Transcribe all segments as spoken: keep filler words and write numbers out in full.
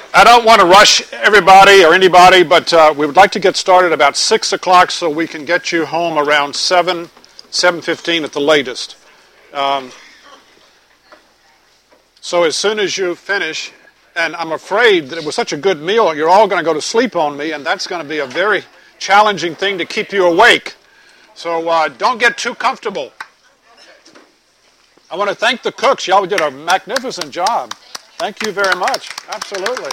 I don't want to rush everybody or anybody, but uh, we would like to get started about six o'clock so we can get you home around seven, seven fifteen at the latest. Um, so as soon as you finish, and I'm afraid that it was such a good meal, you're all going to go to sleep on me, and that's going to be a very challenging thing to keep you awake. So uh, don't get too comfortable. I want to thank the cooks. Y'all did a magnificent job. Thank you very much. Absolutely.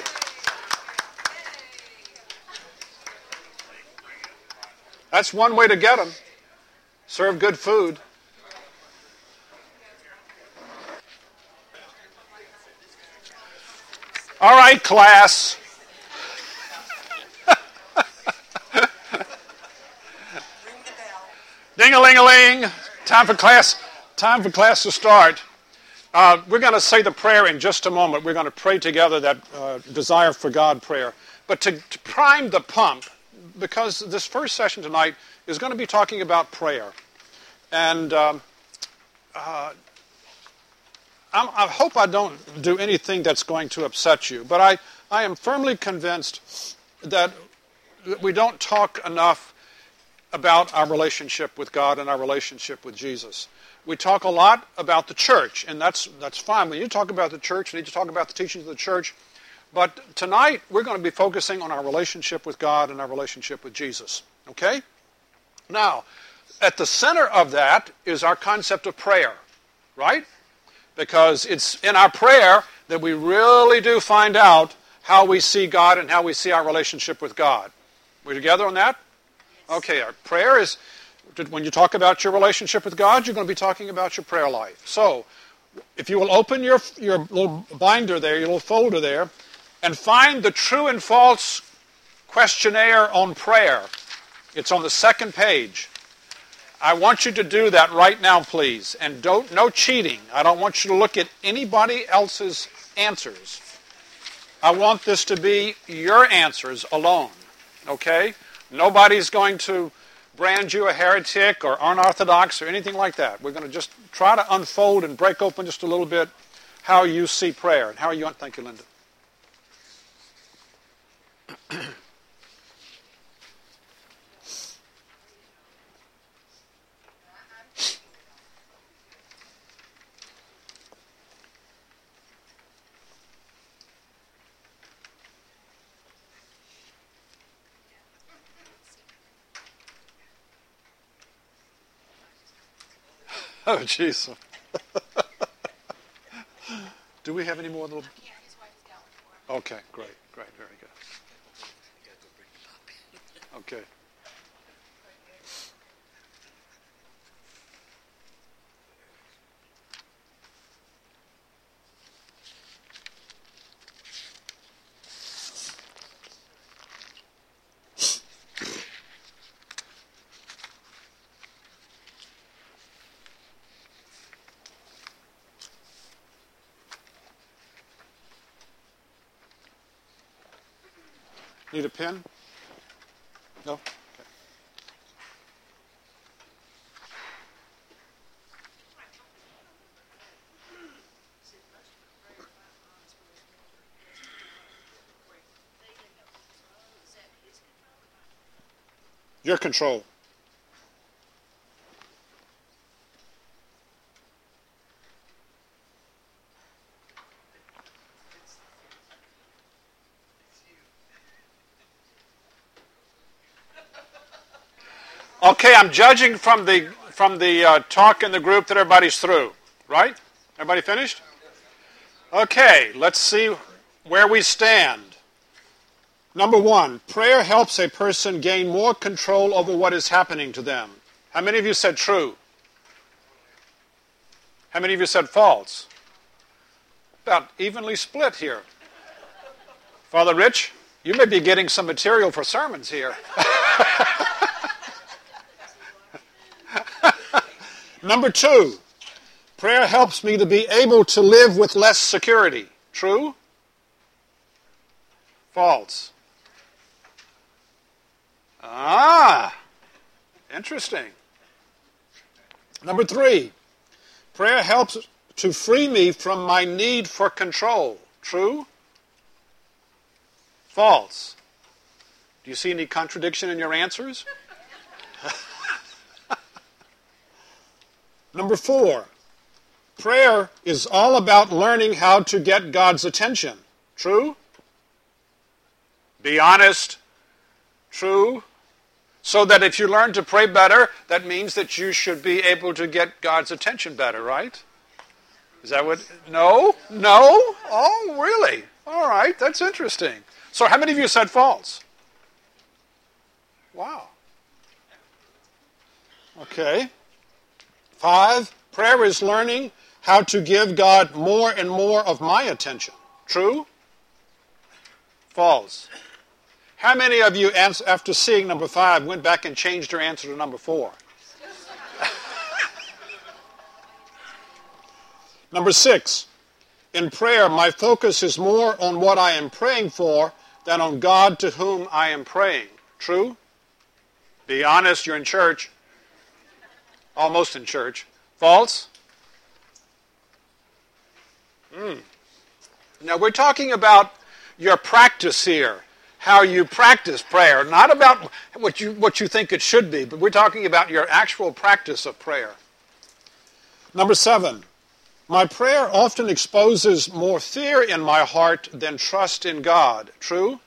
That's one way to get them. Serve good food. All right, class. Ding-a-ling-a-ling. Time for class. Time for class to start. Uh, we're going to say the prayer in just a moment. We're going to pray together that uh, desire for God prayer. But to, to prime the pump, because this first session tonight is going to be talking about prayer. And um, uh, I'm, I hope I don't do anything that's going to upset you. But I, I am firmly convinced that we don't talk enough about our relationship with God and our relationship with Jesus. We talk a lot about the church, and that's that's fine. When you talk about the church, you need to talk about the teachings of the church. But tonight, we're going to be focusing on our relationship with God and our relationship with Jesus. Okay? Now, at the center of that is our concept of prayer, right? Because it's in our prayer that we really do find out how we see God and how we see our relationship with God. We together on that? Okay, our prayer is... When you talk about your relationship with God, you're going to be talking about your prayer life. So, if you will open your, your little binder there, your little folder there, and find the true and false questionnaire on prayer. It's on the second page. I want you to do that right now, please. And don't no cheating. I don't want you to look at anybody else's answers. I want this to be your answers alone. Okay? Nobody's going to brand you a heretic or unorthodox or anything like that. We're going to just try to unfold and break open just a little bit how you see prayer and how you... Thank you, Linda. Oh, jeez. Do we have any more little... Okay, great, great, very good. Okay. Need a pen? No? Okay. Your control. Okay, I'm judging from the from the uh, talk in the group that everybody's through, right? Everybody finished? Okay, let's see where we stand. Number one, prayer helps a person gain more control over what is happening to them. How many of you said true? How many of you said false? About evenly split here. Father Rich, you may be getting some material for sermons here. Number two, prayer helps me to be able to live with less security. True? False? Ah, interesting. Number three, prayer helps to free me from my need for control. True? False. Do you see any contradiction in your answers? Number four, prayer is all about learning how to get God's attention. True? Be honest. True? So that if you learn to pray better, that means that you should be able to get God's attention better, right? Is that what? No? No? Oh, really? All right, that's interesting. So how many of you said false? Wow. Okay. Five, prayer is learning how to give God more and more of my attention. True? False. How many of you, after seeing number five, went back and changed your answer to number four? Number six, in prayer, my focus is more on what I am praying for than on God to whom I am praying. True? Be honest, you're in church. Almost in church. False? Mm. Now, we're talking about your practice here. How you practice prayer, not about what you what you think it should be, but we're talking about your actual practice of prayer. Number seven, my prayer often exposes more fear in my heart than trust in God. True?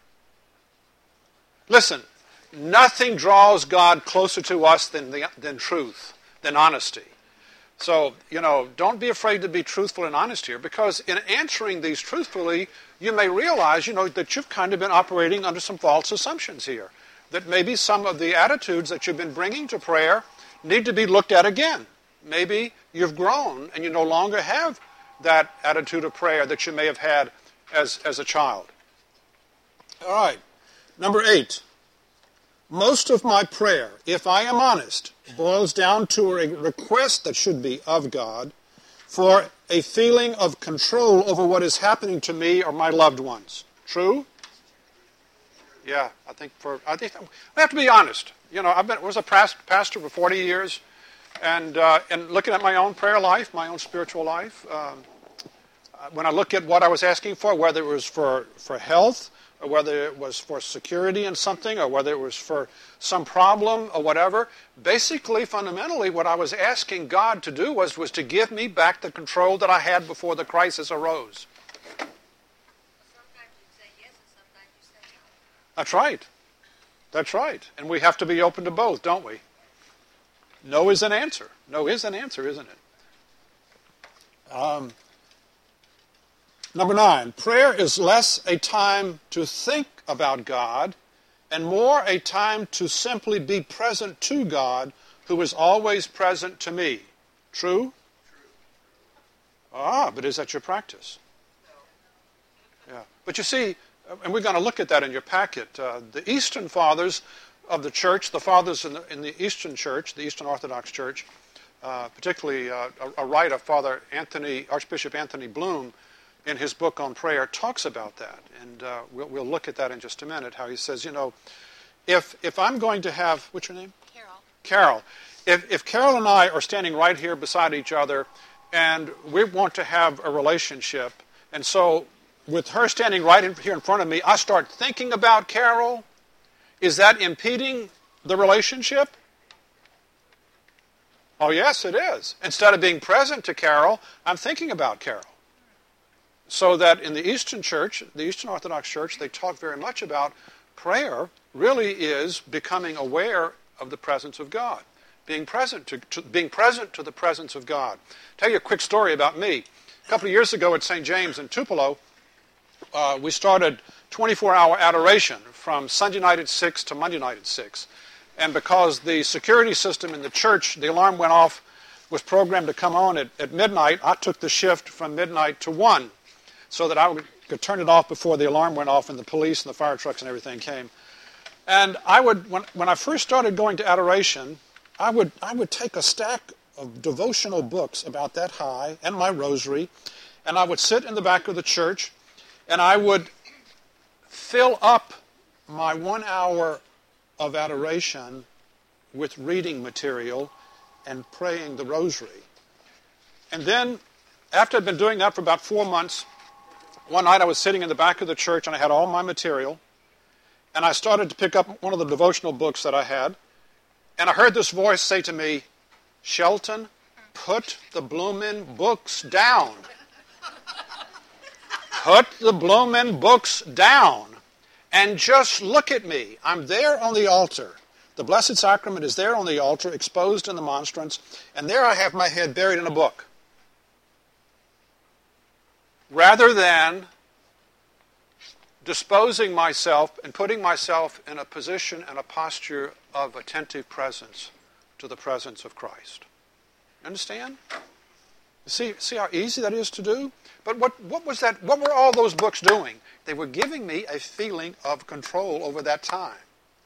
Listen, nothing draws God closer to us than the, than truth, than honesty. So, you know, don't be afraid to be truthful and honest here, because in answering these truthfully, you may realize, you know, that you've kind of been operating under some false assumptions here. That maybe some of the attitudes that you've been bringing to prayer need to be looked at again. Maybe you've grown and you no longer have that attitude of prayer that you may have had as, as a child. All right. Number eight. Most of my prayer, if I am honest, boils down to a request that should be of God for a feeling of control over what is happening to me or my loved ones. True? Yeah, I think for I think I have to be honest. You know, I've been was a pastor for forty years, and uh, and looking at my own prayer life, my own spiritual life, um, when I look at what I was asking for, whether it was for for health, or whether it was for security in something, or whether it was for some problem or whatever, basically, fundamentally, what I was asking God to do was, was to give me back the control that I had before the crisis arose. Sometimes you say yes and sometimes you say no. That's right. That's right. And we have to be open to both, don't we? No is an answer. No is an answer, isn't it? Um, Number nine, prayer is less a time to think about God and more a time to simply be present to God, who is always present to me. True? True. Ah, but is that your practice? No. Yeah. But you see, and we're going to look at that in your packet, uh, the Eastern Fathers of the Church, the Fathers in the, in the Eastern Church, the Eastern Orthodox Church, uh, particularly uh, a, a writer, Father Anthony, Archbishop Anthony Bloom, in his book on prayer, talks about that. And uh, we'll, we'll look at that in just a minute, how he says, you know, if if I'm going to have, what's your name? Carol. Carol. If, if Carol and I are standing right here beside each other, and we want to have a relationship, and so with her standing right in, here in front of me, I start thinking about Carol, is that impeding the relationship? Oh, yes, it is. Instead of being present to Carol, I'm thinking about Carol. So that in the Eastern Church, the Eastern Orthodox Church, they talk very much about prayer really is becoming aware of the presence of God, being present to, to being present to the presence of God. I'll tell you a quick story about me. A couple of years ago at Saint James in Tupelo, uh, we started twenty-four hour adoration from Sunday night at six to Monday night at six. And because the security system in the church, the alarm went off, was programmed to come on at, at midnight, I took the shift from midnight to one. So that I would, could turn it off before the alarm went off and the police and the fire trucks and everything came. And I would, when, when I first started going to adoration, I would, I would take a stack of devotional books about that high and my rosary, and I would sit in the back of the church, and I would fill up my one hour of adoration with reading material and praying the rosary. And then, after I'd been doing that for about four months, One night I was sitting in the back of the church and I had all my material. And I started to pick up one of the devotional books that I had. And I heard this voice say to me, Shelton, put the bloomin' books down. Put the bloomin' books down. And just look at me. I'm there on the altar. The Blessed Sacrament is there on the altar, exposed in the monstrance. And there I have my head buried in a book. Rather than disposing myself and putting myself in a position and a posture of attentive presence to the presence of Christ. Understand? See, see how easy that is to do? But what, what was that? What were all those books doing? They were giving me a feeling of control over that time.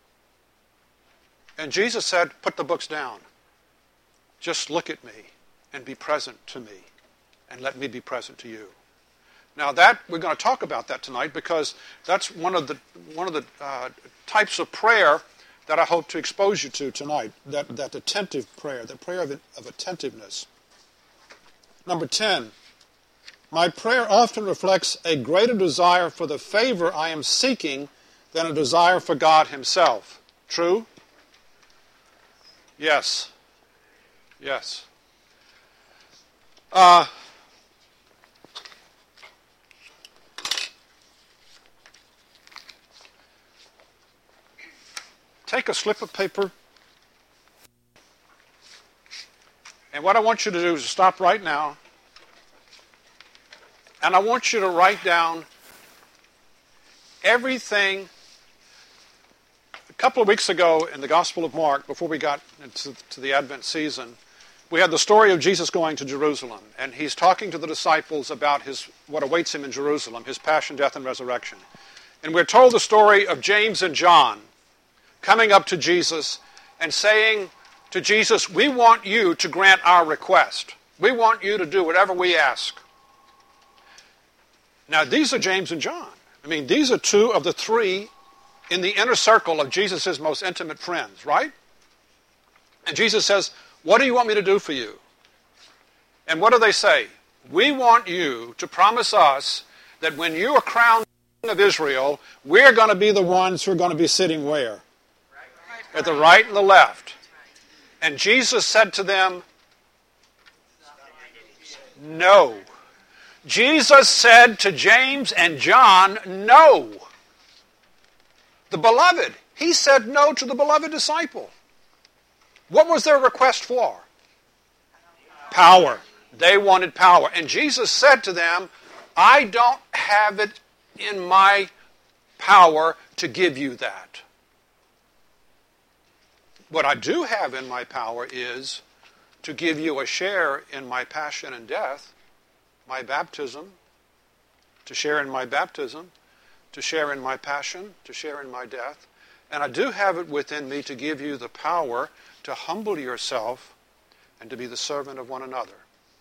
And Jesus said, put the books down. Just look at me and be present to me. And let me be present to you. Now that, we're going to talk about that tonight because that's one of the, one of the uh, types of prayer that I hope to expose you to tonight. That, that attentive prayer, the prayer of, of attentiveness. Number ten, my prayer often reflects a greater desire for the favor I am seeking than a desire for God himself. True? Yes. Yes. Uh, take a slip of paper, and what I want you to do is stop right now, and I want you to write down everything. A couple of weeks ago in the Gospel of Mark, before we got into to the Advent season, we had the story of Jesus going to Jerusalem, and he's talking to the disciples about his what awaits him in Jerusalem, his passion, death, and resurrection. And we're told the story of James and John coming up to Jesus and saying to Jesus, we want you to grant our request. We want you to do whatever we ask. Now, these are James and John. I mean, these are two of the three in the inner circle of Jesus' most intimate friends, right? And Jesus says, what do you want me to do for you? And what do they say? We want you to promise us that when you are crowned king of Israel, we're going to be the ones who are going to be sitting where? At the right and the left. And Jesus said to them, no. Jesus said to James and John, no. The beloved, he said no to the beloved disciple. What was their request for? Power. They wanted power. And Jesus said to them, I don't have it in my power to give you that. What I do have in my power is to give you a share in my passion and death, my baptism, to share in my baptism, to share in my passion, to share in my death. And I do have it within me to give you the power to humble yourself and to be the servant of one another.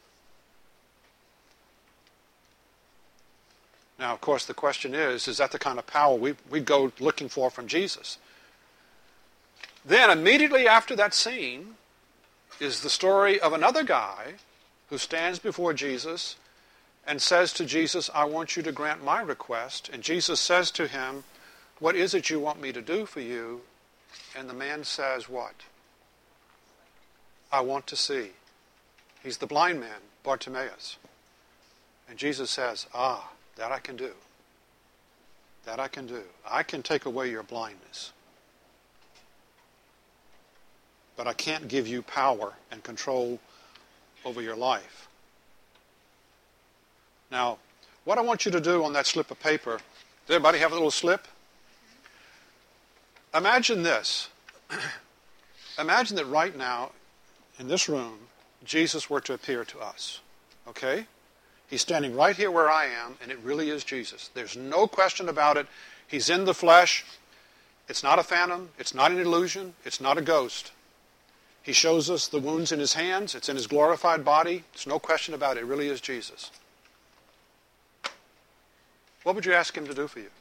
Now, of course, the question is, is that the kind of power we, we go looking for from Jesus? Then, immediately after that scene, is the story of another guy who stands before Jesus and says to Jesus, I want you to grant my request. And Jesus says to him, what is it you want me to do for you? And the man says, what? I want to see. He's the blind man, Bartimaeus. And Jesus says, ah, that I can do. That I can do. I can take away your blindness. But I can't give you power and control over your life. Now, what I want you to do on that slip of paper, does everybody have a little slip? Imagine this. Imagine that right now, in this room, Jesus were to appear to us. Okay? He's standing right here where I am, and it really is Jesus. There's no question about it. He's in the flesh. It's not a phantom. It's not an illusion. It's not a ghost. He shows us the wounds in his hands. It's in his glorified body. There's no question about it. It really is Jesus. What would you ask him to do for you?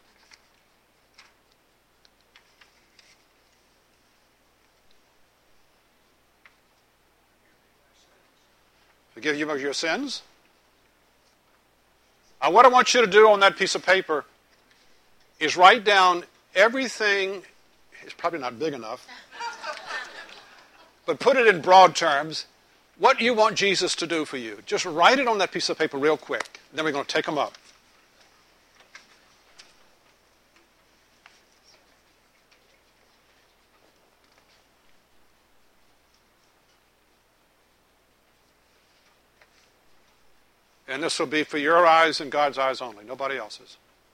Forgive you of your sins? Uh, what I want you to do on that piece of paper is write down everything. It's probably not big enough, but put it in broad terms. What you want Jesus to do for you. Just write it on that piece of paper real quick. Then we're going to take them up. And this will be for your eyes and God's eyes only, nobody else's.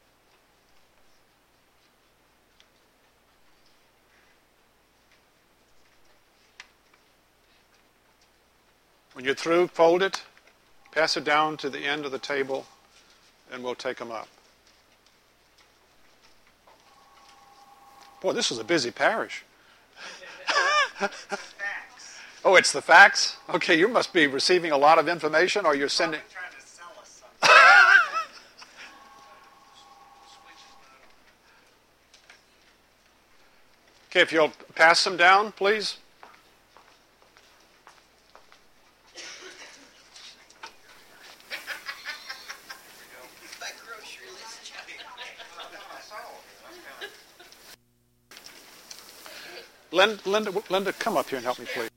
When you're through, fold it, pass it down to the end of the table, and we'll take them up. Boy, this is a busy parish. Oh, it's the facts? Okay, you must be receiving a lot of information, or you're sending... Okay, if you'll pass them down, please. Linda, Linda, Linda, come up here and help me, please.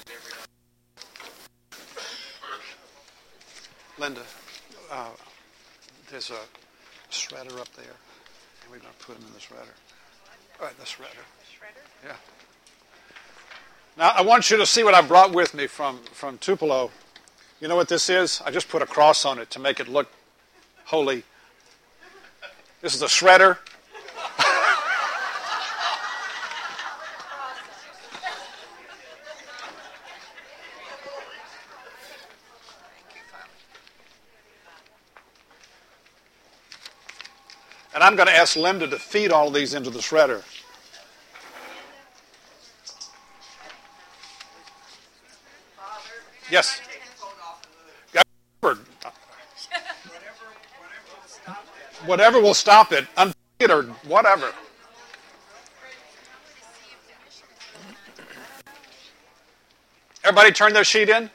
Linda, uh, there's a shredder up there, and we're going to put them in the shredder. All right, the shredder. Shredder? Yeah. Now, I want you to see what I brought with me from, from Tupelo. You know what this is? I just put a cross on it to make it look holy. This is a shredder. And I'm going to ask Linda to feed all of these into the shredder. Yes. Whatever will stop it, unplug it or whatever. Everybody turn their sheet in?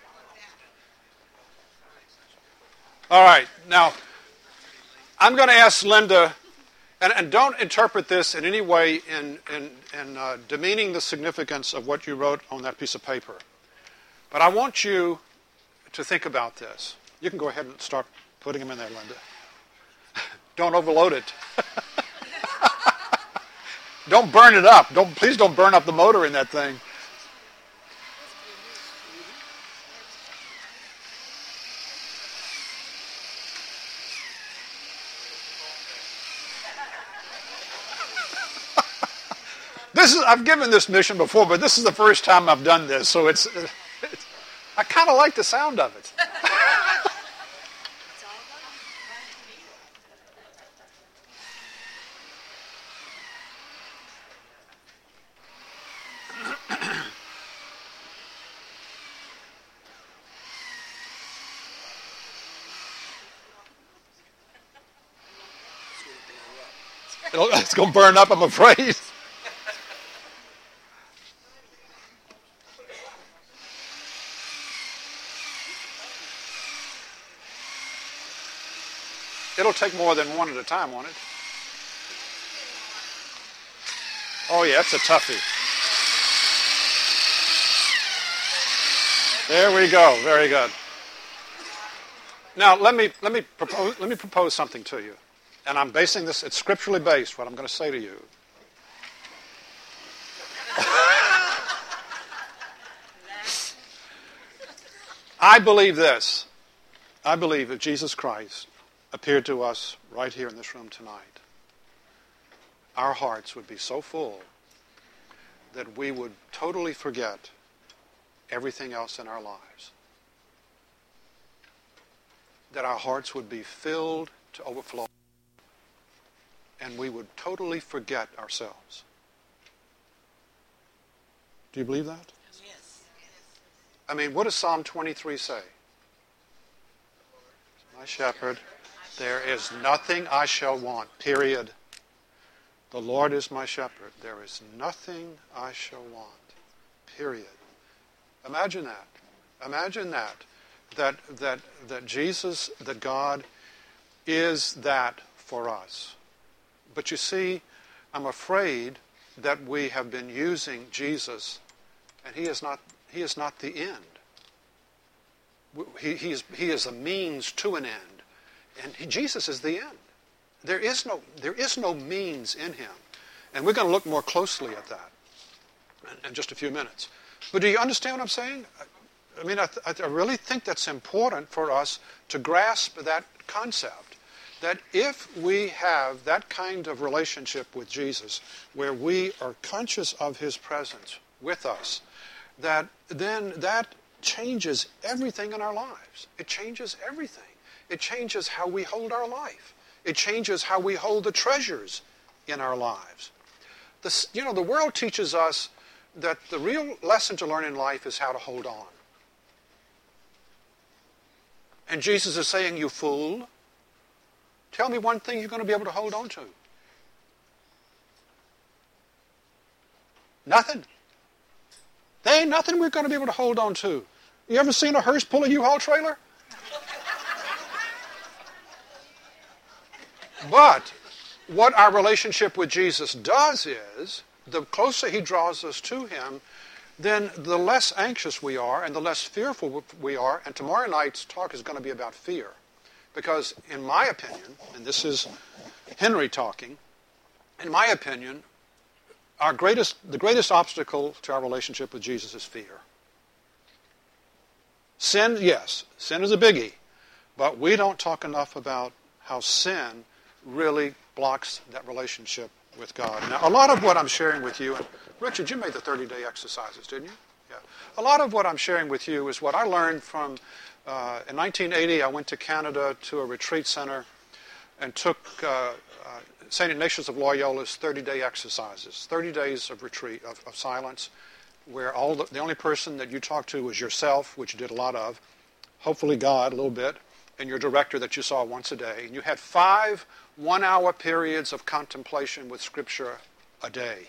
All right. Now, I'm going to ask Linda, and, and don't interpret this in any way in, in, in uh, demeaning the significance of what you wrote on that piece of paper. But I want you to think about this. You can go ahead and start putting them in there, Linda. Don't overload it. Don't burn it up. Don't, please don't burn up the motor in that thing. This is, I've given this mission before, but this is the first time I've done this, so it's, it's I kind of like the sound of it. It'll, it's going to burn up, I'm afraid. It'll take more than one at a time, won't it? Oh, yeah, it's a toughie. There we go. Very good. Now, let me let me propose let me propose something to you, and I'm basing this. It's scripturally based. What I'm going to say to you. I believe this. I believe that Jesus Christ appeared to us right here in this room tonight, our hearts would be so full that we would totally forget everything else in our lives. That our hearts would be filled to overflow, and we would totally forget ourselves. Do you believe that? Yes. I mean, what does Psalm twenty-three say? My shepherd, there is nothing I shall want, period. The Lord is my shepherd. There is nothing I shall want, period. Imagine that. Imagine that. That, that, that Jesus, that God is that for us. But you see, I'm afraid that we have been using Jesus, and he is not, he is not the end. He, he, is, he is a means to an end, and he, Jesus is the end. There is no, there is no means in him. And we're going to look more closely at that in, in just a few minutes. But do you understand what I'm saying? I mean, I, th- I really think that's important for us to grasp that concept, that if we have that kind of relationship with Jesus, where we are conscious of his presence with us, that then that changes everything in our lives. It changes everything. It changes how we hold our life. It changes how we hold the treasures in our lives. This, you know, the world teaches us that the real lesson to learn in life is how to hold on. And Jesus is saying, you fool, tell me one thing you're going to be able to hold on to. Nothing. There ain't nothing we're going to be able to hold on to. You ever seen a hearse pull a U-Haul trailer? But what our relationship with Jesus does is, the closer he draws us to him, then the less anxious we are and the less fearful we are. And tomorrow night's talk is going to be about fear. Because in my opinion, and this is Henry talking, in my opinion, our greatest, the greatest obstacle to our relationship with Jesus is fear. Sin, yes, sin is a biggie. But we don't talk enough about how sin really blocks that relationship with God. Now, a lot of what I'm sharing with you, and Richard, you made the thirty-day exercises, didn't you? Yeah. A lot of what I'm sharing with you is what I learned from, uh, in nineteen eighty, I went to Canada to a retreat center and took uh, uh, Saint Ignatius of Loyola's thirty-day exercises, thirty days of retreat, of, of silence, where all the, the only person that you talk to was yourself, which you did a lot of, hopefully God a little bit, and your director that you saw once a day. And you had five one-hour periods of contemplation with Scripture a day.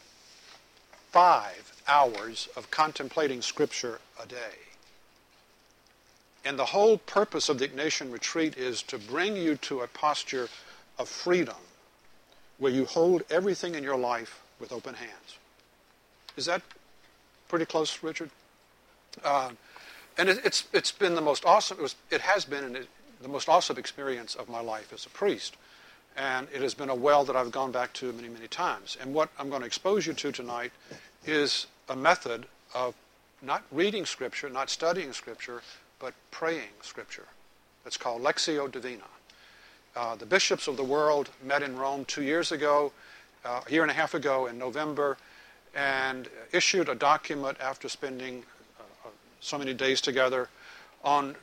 Five hours of contemplating Scripture a day. And the whole purpose of the Ignatian retreat is to bring you to a posture of freedom where you hold everything in your life with open hands. Is that pretty close, Richard? Uh, and it, it's it's been the most awesome, it, was, it has been an, the most awesome experience of my life as a priest. And it has been a well that I've gone back to many, many times. And what I'm going to expose you to tonight is a method of not reading Scripture, not studying Scripture, but praying Scripture. It's called Lectio Divina. Uh, the bishops of the world met in Rome two years ago, uh, a year and a half ago in November, and issued a document after spending uh, so many days together on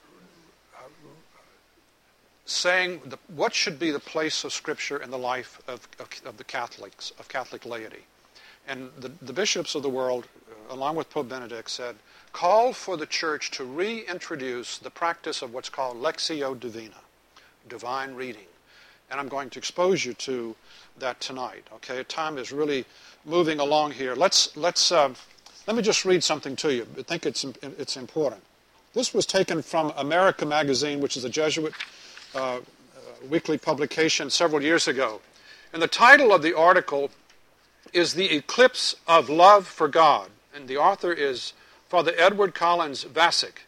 saying the, what should be the place of Scripture in the life of, of, of the Catholics, of Catholic laity. And the, the bishops of the world, uh, along with Pope Benedict, said, call for the Church to reintroduce the practice of what's called Lectio Divina, divine reading. And I'm going to expose you to that tonight. Okay, time is really moving along here. Let's let's uh, let me just read something to you. I think it's it's important. This was taken from America Magazine, which is a Jesuit Uh, uh, weekly publication several years ago. And the title of the article is The Eclipse of Love for God. And the author is Father Edward Collins Vasic.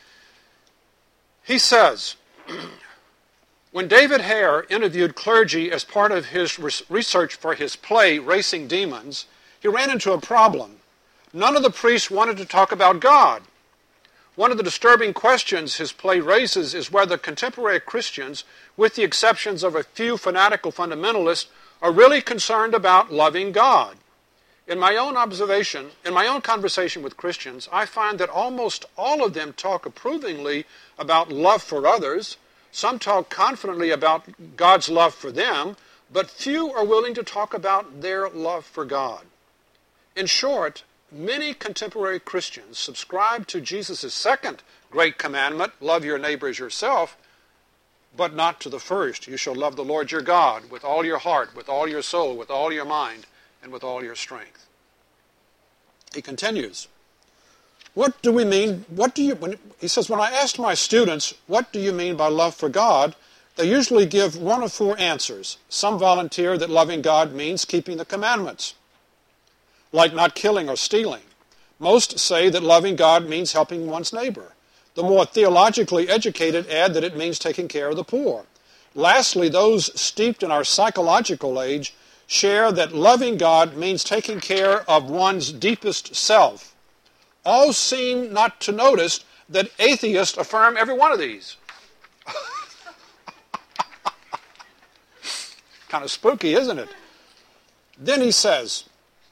He says, when David Hare interviewed clergy as part of his research for his play, Racing Demons, he ran into a problem. None of the priests wanted to talk about God. One of the disturbing questions his play raises is whether contemporary Christians, with the exceptions of a few fanatical fundamentalists, are really concerned about loving God. In my own observation, in my own conversation with Christians, I find that almost all of them talk approvingly about love for others. Some talk confidently about God's love for them, but few are willing to talk about their love for God. In short, many contemporary Christians subscribe to Jesus' second great commandment, love your neighbor as yourself, but not to the first. You shall love the Lord your God with all your heart, with all your soul, with all your mind, and with all your strength. He continues, what do we mean, what do you, when, he says, when I asked my students, what do you mean by love for God? They usually give one of four answers. Some volunteer that loving God means keeping the commandments, like not killing or stealing. Most say that loving God means helping one's neighbor. The more theologically educated add that it means taking care of the poor. Lastly, those steeped in our psychological age share that loving God means taking care of one's deepest self. All seem not to notice that atheists affirm every one of these. Kind of spooky, isn't it? Then he says,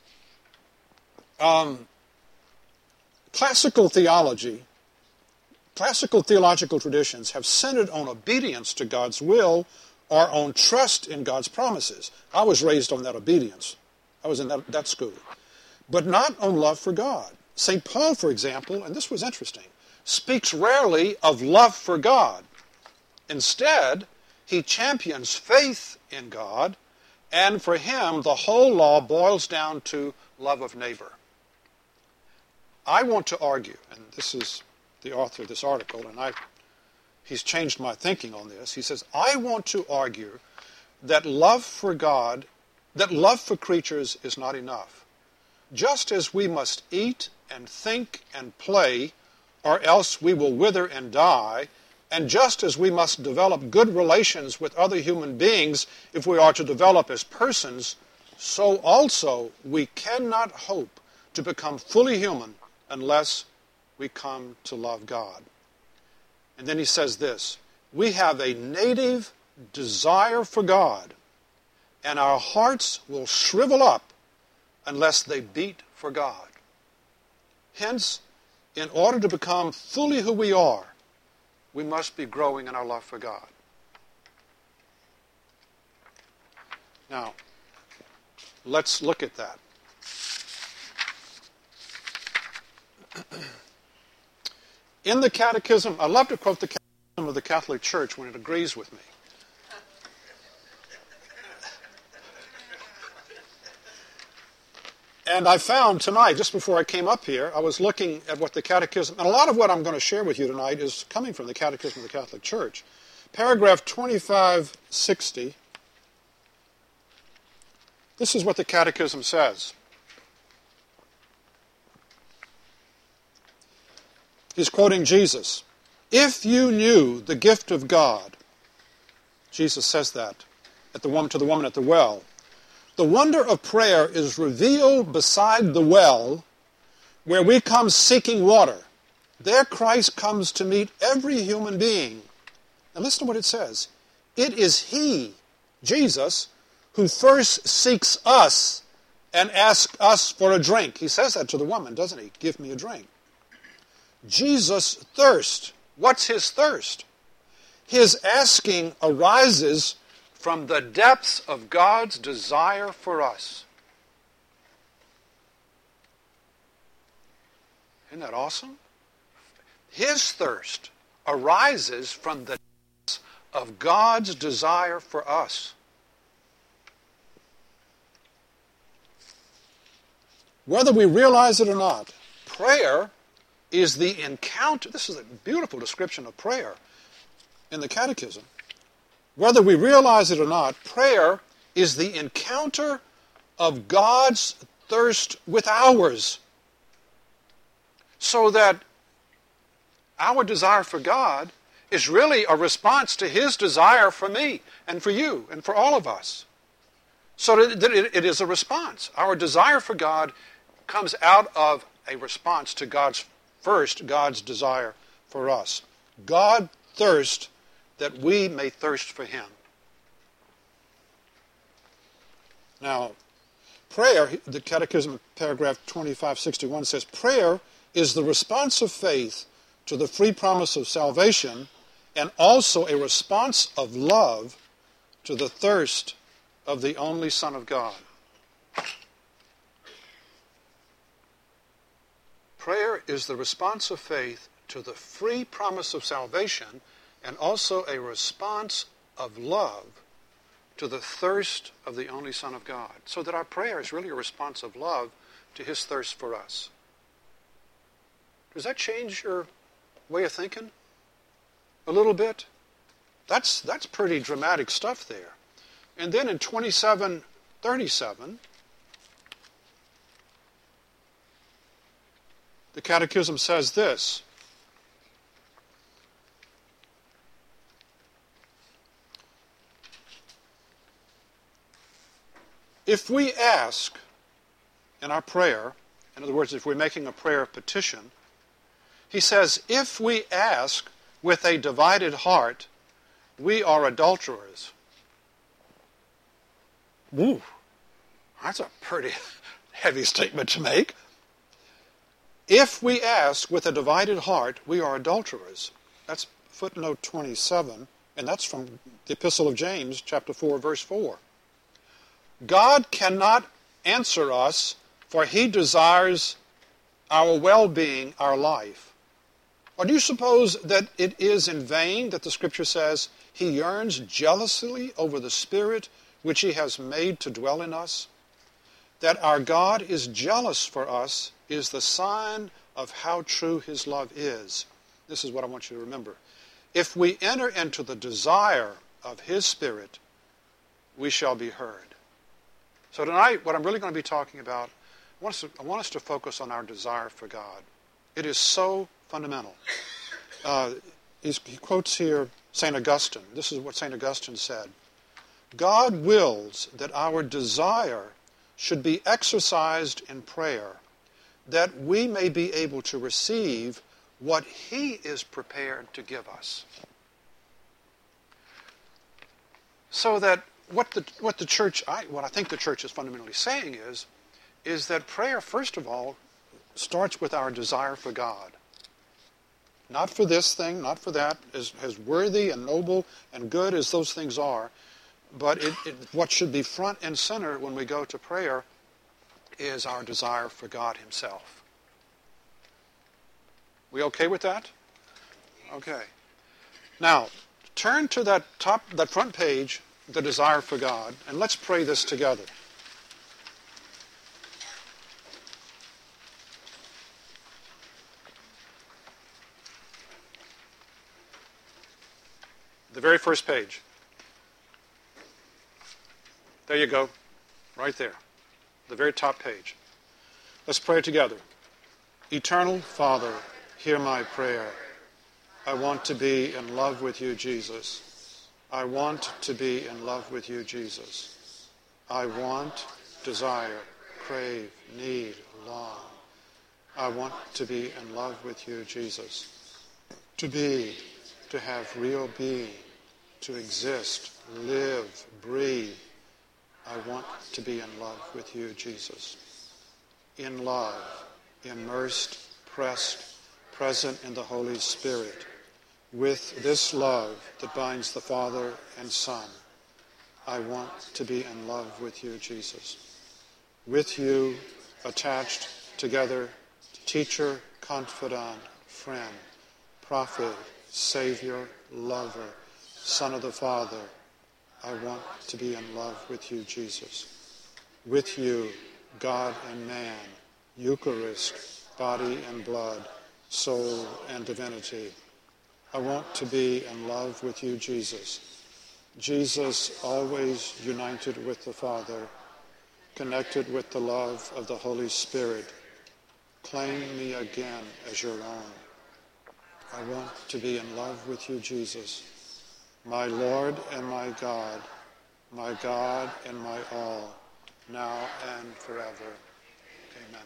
um, classical theology, classical theological traditions have centered on obedience to God's will or on trust in God's promises. I was raised on that obedience. I was in that, that school. But not on love for God. Saint Paul, for example, and this was interesting, speaks rarely of love for God. Instead, he champions faith in God, and for him, the whole law boils down to love of neighbor. I want to argue, and this is the author of this article, and I, he's changed my thinking on this. He says, I want to argue that love for God, that love for creatures is not enough. Just as we must eat and think and play, or else we will wither and die, and just as we must develop good relations with other human beings if we are to develop as persons, so also we cannot hope to become fully human unless we come to love God. And then he says this, we have a native desire for God, and our hearts will shrivel up unless they beat for God. Hence, in order to become fully who we are, we must be growing in our love for God. Now, let's look at that. In the Catechism, I love to quote the Catechism of the Catholic Church when it agrees with me. And I found tonight, just before I came up here, I was looking at what the Catechism, and a lot of what I'm going to share with you tonight is coming from the Catechism of the Catholic Church. Paragraph twenty-five sixty, this is what the Catechism says. He's quoting Jesus. If you knew the gift of God, Jesus says that at the woman, to the woman at the well, the wonder of prayer is revealed beside the well where we come seeking water. There Christ comes to meet every human being. Now listen to what it says. It is He, Jesus, who first seeks us and asks us for a drink. He says that to the woman, doesn't he? Give me a drink. Jesus' thirst. What's his thirst? His asking arises from the depths of God's desire for us. Isn't that awesome? His thirst arises from the depths of God's desire for us. Whether we realize it or not, prayer is the encounter. This is a beautiful description of prayer in the Catechism. Whether we realize it or not, prayer is the encounter of God's thirst with ours. So that our desire for God is really a response to His desire for me and for you and for all of us. So that it is a response. Our desire for God comes out of a response to God's first, God's desire for us. God thirsts that we may thirst for Him. Now, prayer, the Catechism, paragraph twenty-five sixty-one says, prayer is the response of faith to the free promise of salvation and also a response of love to the thirst of the only Son of God. Prayer is the response of faith to the free promise of salvation and also a response of love to the thirst of the only Son of God. So that our prayer is really a response of love to His thirst for us. Does that change your way of thinking? A little bit? That's, that's pretty dramatic stuff there. And then in twenty-seven thirty-seven, the Catechism says this: if we ask in our prayer, in other words, if we're making a prayer of petition, he says, if we ask with a divided heart, we are adulterers. Ooh, that's a pretty heavy statement to make. If we ask with a divided heart, we are adulterers. That's footnote twenty-seven, and that's from the Epistle of James, chapter four, verse four. God cannot answer us, for he desires our well-being, our life. Or do you suppose that it is in vain that the Scripture says he yearns jealously over the Spirit which he has made to dwell in us? That our God is jealous for us is the sign of how true his love is. This is what I want you to remember. If we enter into the desire of his Spirit, we shall be heard. So tonight, what I'm really going to be talking about, I want us to, I want us to focus on our desire for God. It is so fundamental. Uh, he quotes here Saint Augustine. This is what Saint Augustine said. God wills that our desire should be exercised in prayer, that we may be able to receive what he is prepared to give us. So that what the what the church, I, what I think the church is fundamentally saying is, is that prayer, first of all, starts with our desire for God. Not for this thing, not for that, as, as worthy and noble and good as those things are, but it, it, what should be front and center when we go to prayer is our desire for God himself. We okay with that? Okay. Now, turn to that top, that front page, the desire for God, and let's pray this together. The very first page. There you go. Right there. The very top page. Let's pray together. Eternal Father, hear my prayer. I want to be in love with you, Jesus. I want to be in love with you, Jesus. I want, desire, crave, need, long. I want to be in love with you, Jesus. To be, to have real being, to exist, live, breathe. I want to be in love with you, Jesus. In love, immersed, pressed, present in the Holy Spirit, with this love that binds the Father and Son. I want to be in love with you, Jesus. With you, attached together, teacher, confidant, friend, prophet, Savior, lover, Son of the Father. I want to be in love with you, Jesus. With you, God and man, Eucharist, body and blood, soul and divinity. I want to be in love with you, Jesus. Jesus, always united with the Father, connected with the love of the Holy Spirit. Claim me again as your own. I want to be in love with you, Jesus. My Lord and my God, my God and my all, now and forever. Amen.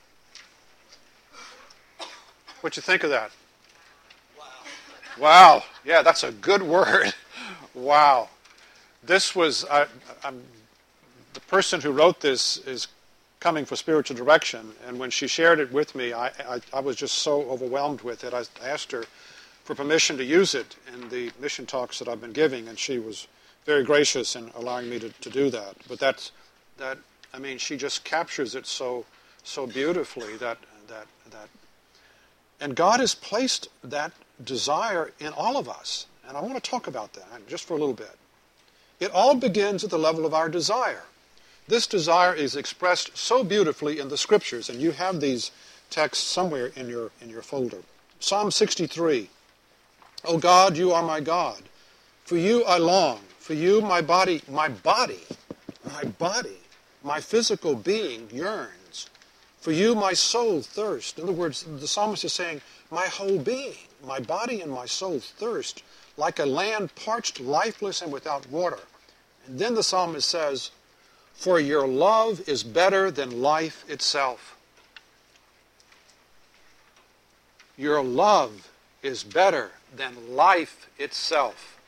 What you think of that? Wow. Wow. Yeah, that's a good word. Wow. This was, I, I'm, the person who wrote this is coming for spiritual direction, and when she shared it with me, I, I, I was just so overwhelmed with it. I asked her for permission to use it in the mission talks that I've been giving, and she was very gracious in allowing me to, to do that. But that's, that, I mean, she just captures it so so beautifully, that, that, that. And God has placed that desire in all of us, and I want to talk about that just for a little bit. It all begins at the level of our desire. This desire is expressed so beautifully in the Scriptures, and you have these texts somewhere in your in your folder. Psalm sixty-three. O God, you are my God. For you I long. For you my body, my body, my body, my physical being yearns. For you my soul thirsts. In other words, the psalmist is saying, my whole being, my body and my soul thirst like a land parched, lifeless, and without water. And then the psalmist says, for your love is better than life itself. Your love is better than life itself.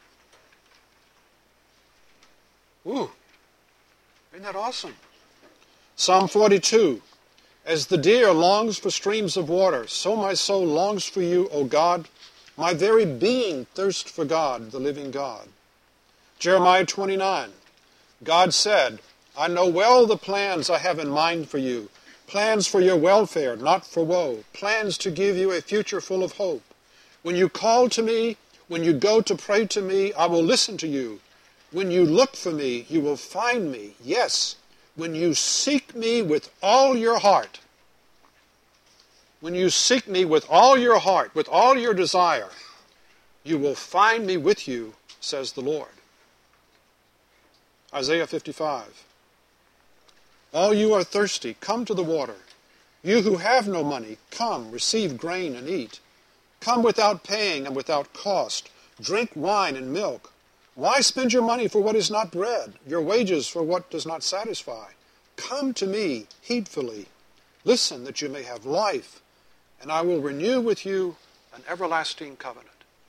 Ooh, isn't that awesome? Psalm forty-two, as the deer longs for streams of water, so my soul longs for you, O God. My very being thirsts for God, the living God. Jeremiah twenty-nine, God said, I know well the plans I have in mind for you, plans for your welfare, not for woe, plans to give you a future full of hope. When you call to me, when you go to pray to me, I will listen to you. When you look for me, you will find me. Yes, when you seek me with all your heart. When you seek me with all your heart, with all your desire, you will find me with you, says the Lord. Isaiah fifty-five. All you are thirsty, come to the water. You who have no money, come, receive grain and eat. Come without paying and without cost. Drink wine and milk. Why spend your money for what is not bread, your wages for what does not satisfy? Come to me heedfully. Listen that you may have life, and I will renew with you an everlasting covenant.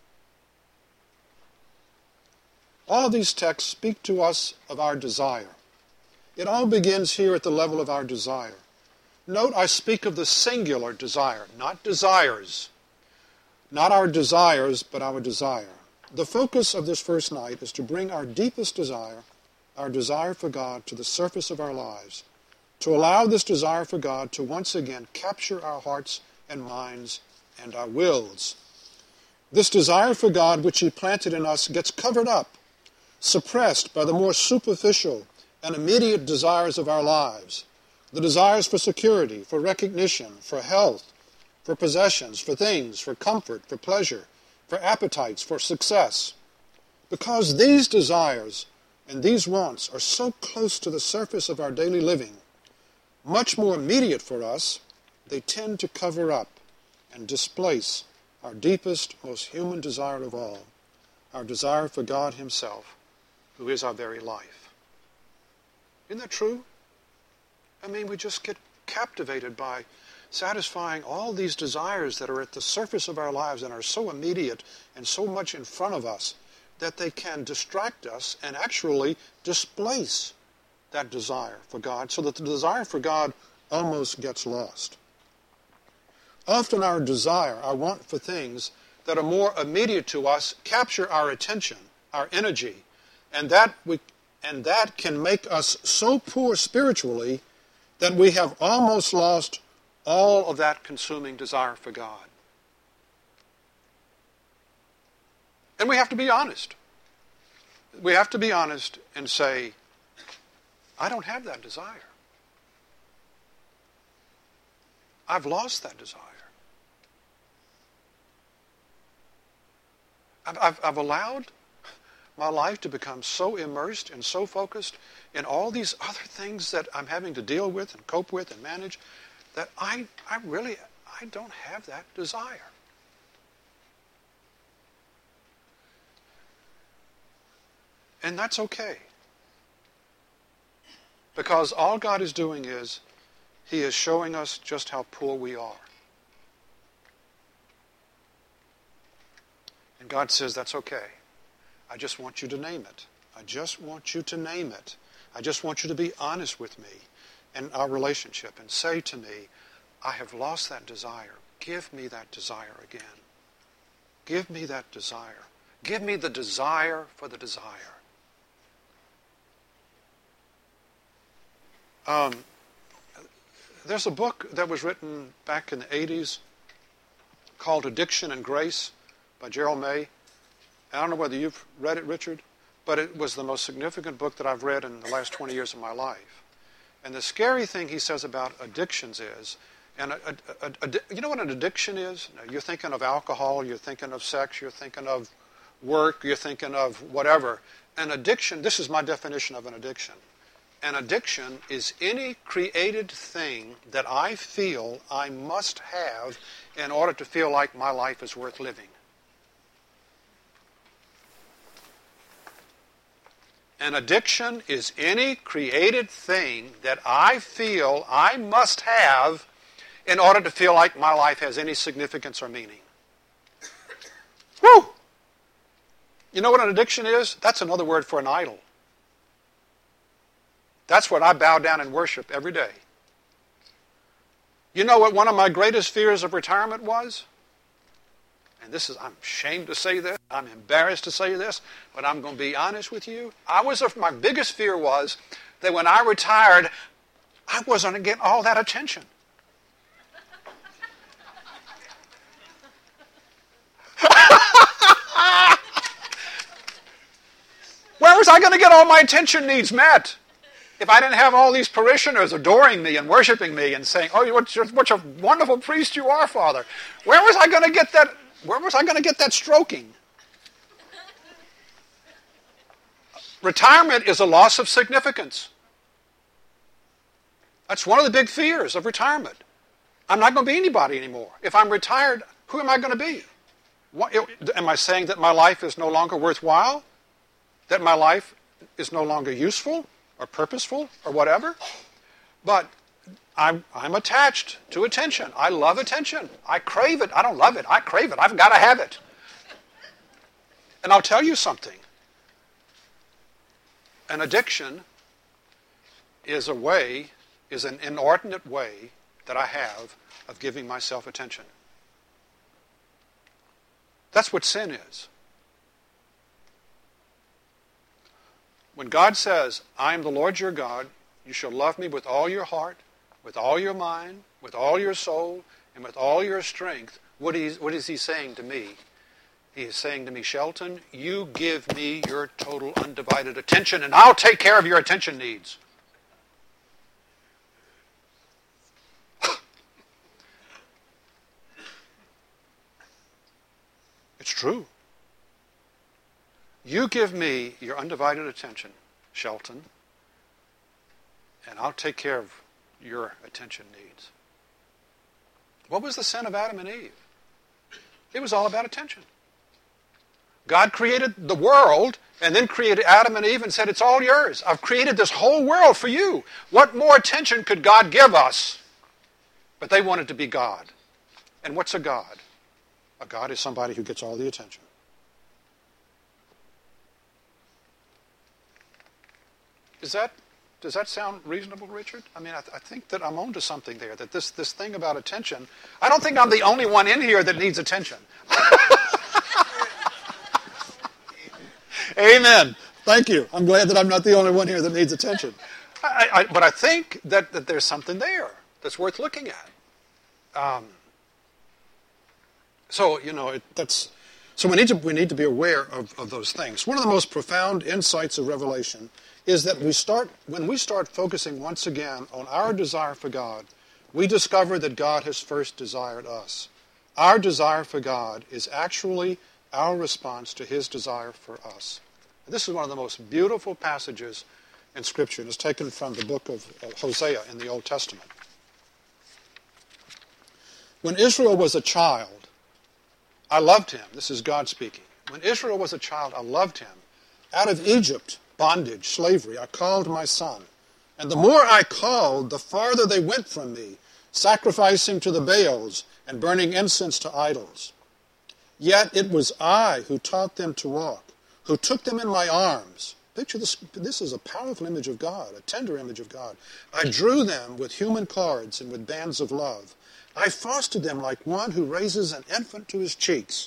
All of these texts speak to us of our desire. It all begins here at the level of our desire. Note, I speak of the singular desire, not desires. Not our desires, but our desire. The focus of this first night is to bring our deepest desire, our desire for God, to the surface of our lives, to allow this desire for God to once again capture our hearts and minds and our wills. This desire for God which He planted in us gets covered up, suppressed by the more superficial and immediate desires of our lives, the desires for security, for recognition, for health, for possessions, for things, for comfort, for pleasure, for appetites, for success. Because these desires and these wants are so close to the surface of our daily living, much more immediate for us, they tend to cover up and displace our deepest, most human desire of all, our desire for God Himself, who is our very life. Isn't that true? I mean, we just get captivated by satisfying all these desires that are at the surface of our lives and are so immediate and so much in front of us that they can distract us and actually displace that desire for God, so that the desire for God almost gets lost. Often our desire, our want for things that are more immediate to us capture our attention, our energy, and that we and that can make us so poor spiritually that we have almost lost all of that consuming desire for God. And we have to be honest. We have to be honest and say, I don't have that desire. I've lost that desire. I've, I've, I've allowed my life to become so immersed and so focused in all these other things that I'm having to deal with and cope with and manage that I, I really, I don't have that desire. And that's okay. Because all God is doing is, He is showing us just how poor we are. And God says, that's okay. I just want you to name it. I just want you to name it. I just want you to be honest with me and our relationship and say to me, I have lost that desire. Give me that desire again. Give me that desire. Give me the desire for the desire. Um, there's a book that was written back in the eighties called Addiction and Grace by Gerald May. I don't know whether you've read it, Richard, but it was the most significant book that I've read in the last twenty years of my life. And the scary thing he says about addictions is, and a, a, a, a, you know what an addiction is? You're thinking of alcohol, you're thinking of sex, you're thinking of work, you're thinking of whatever. An addiction, this is my definition of an addiction. An addiction is any created thing that I feel I must have in order to feel like my life is worth living. An addiction is any created thing that I feel I must have in order to feel like my life has any significance or meaning. Woo! You know what an addiction is? That's another word for an idol. That's what I bow down and worship every day. You know what one of my greatest fears of retirement was? And this is, I'm ashamed to say this, I'm embarrassed to say this, but I'm going to be honest with you. I was, my biggest fear was that when I retired, I wasn't going to get all that attention. Where was I going to get all my attention needs met? If I didn't have all these parishioners adoring me and worshiping me and saying, "Oh, what, what a wonderful priest you are, Father," where was I going to get that? Where was I going to get that stroking? Retirement is a loss of significance. That's one of the big fears of retirement. I'm not going to be anybody anymore. If I'm retired, who am I going to be? What, am I saying that my life is no longer worthwhile? That my life is no longer useful or purposeful or whatever? But I'm, I'm attached to attention. I love attention. I crave it. I don't love it. I crave it. I've got to have it. And I'll tell you something. An addiction is a way, is an inordinate way that I have of giving myself attention. That's what sin is. When God says, "I am the Lord your God, you shall love me with all your heart, with all your mind, with all your soul, and with all your strength," what is, what is he saying to me? He is saying to me, "Shelton, you give me your total undivided attention, and I'll take care of your attention needs." It's true. You give me your undivided attention, Shelton, and I'll take care of your attention needs. What was the sin of Adam and Eve? It was all about attention. God created the world and then created Adam and Eve and said, "It's all yours. I've created this whole world for you." What more attention could God give us? But they wanted to be God. And what's a God? A God is somebody who gets all the attention. Is that, does that sound reasonable, Richard? I mean, I, th- I think that I'm onto something there, that this, this thing about attention, I don't think I'm the only one in here that needs attention. Amen. Thank you. I'm glad that I'm not the only one here that needs attention. I, I, but I think that, that there's something there that's worth looking at. Um, so, you know, it, that's... So we need to we need to be aware of, of those things. One of the most profound insights of Revelation is that we start when we start focusing once again on our desire for God, we discover that God has first desired us. Our desire for God is actually our response to his desire for us. And this is one of the most beautiful passages in Scripture. It's taken from the book of Hosea in the Old Testament. When Israel was a child, I loved him. This is God speaking. When Israel was a child, I loved him. Out of Egypt, bondage, slavery, I called my son. And the more I called, the farther they went from me, sacrificing to the Baals and burning incense to idols. Yet it was I who taught them to walk, who took them in my arms. Picture this. This is a powerful image of God, a tender image of God. I drew them with human cords and with bands of love. I fostered them like one who raises an infant to his cheeks.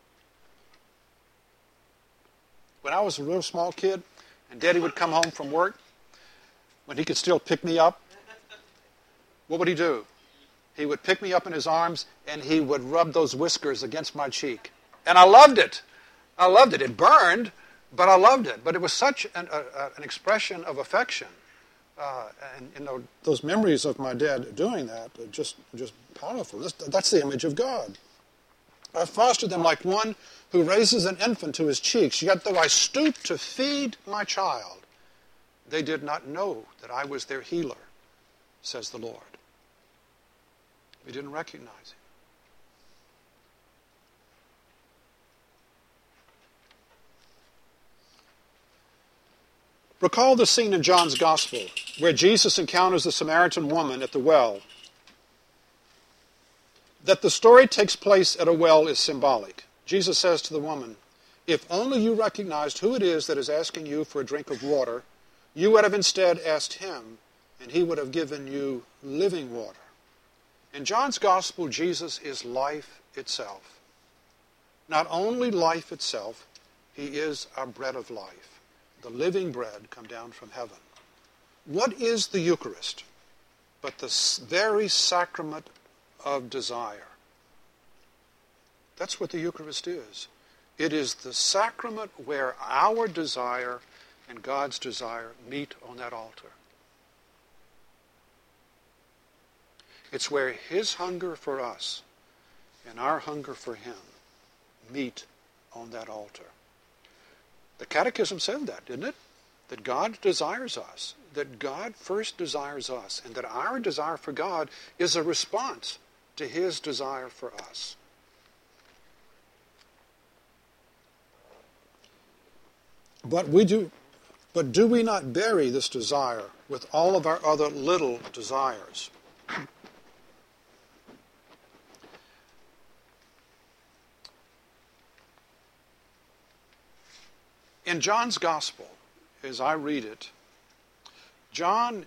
When I was a real small kid, and Daddy would come home from work, when he could still pick me up, what would he do? He would pick me up in his arms, and he would rub those whiskers against my cheek. And I loved it. I loved it. It burned, but I loved it. But it was such an, a, an expression of affection. Uh, and, you know, those memories of my dad doing that are just, just powerful. That's, that's the image of God. I fostered them like one who raises an infant to his cheeks. Yet though I stooped to feed my child, they did not know that I was their healer, says the Lord. We didn't recognize him. Recall the scene in John's Gospel where Jesus encounters the Samaritan woman at the well. That the story takes place at a well is symbolic. Jesus says to the woman, if only you recognized who it is that is asking you for a drink of water, you would have instead asked him, and he would have given you living water. In John's Gospel, Jesus is life itself. Not only life itself, he is our bread of life, the living bread come down from heaven. What is the Eucharist but the very sacrament of desire? That's what the Eucharist is. It is the sacrament where our desire and God's desire meet on that altar. It's where his hunger for us and our hunger for him meet on that altar. The Catechism said that, didn't it? That God desires us, that God first desires us, and that our desire for God is a response to his desire for us. But we do, but do we not bury this desire with all of our other little desires? In John's Gospel, as I read it, John,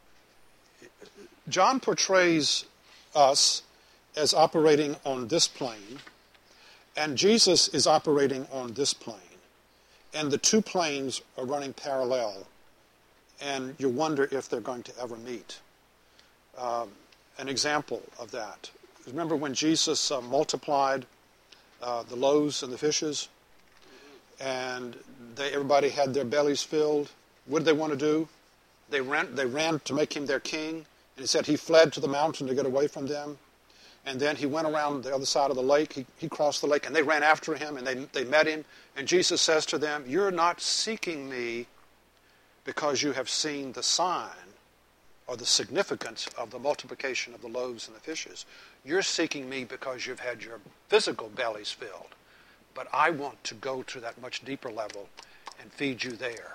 John portrays us as operating on this plane, and Jesus is operating on this plane. And the two planes are running parallel, and you wonder if they're going to ever meet. Um, an example of that. Remember when Jesus uh, multiplied uh, the loaves and the fishes, and they, everybody had their bellies filled? What did they want to do? They ran, they ran to make him their king, and he said he fled to the mountain to get away from them. And then he went around the other side of the lake. He, he crossed the lake, and they ran after him, and they, they met him. And Jesus says to them, you're not seeking me because you have seen the sign or the significance of the multiplication of the loaves and the fishes. You're seeking me because you've had your physical bellies filled. But I want to go to that much deeper level and feed you there.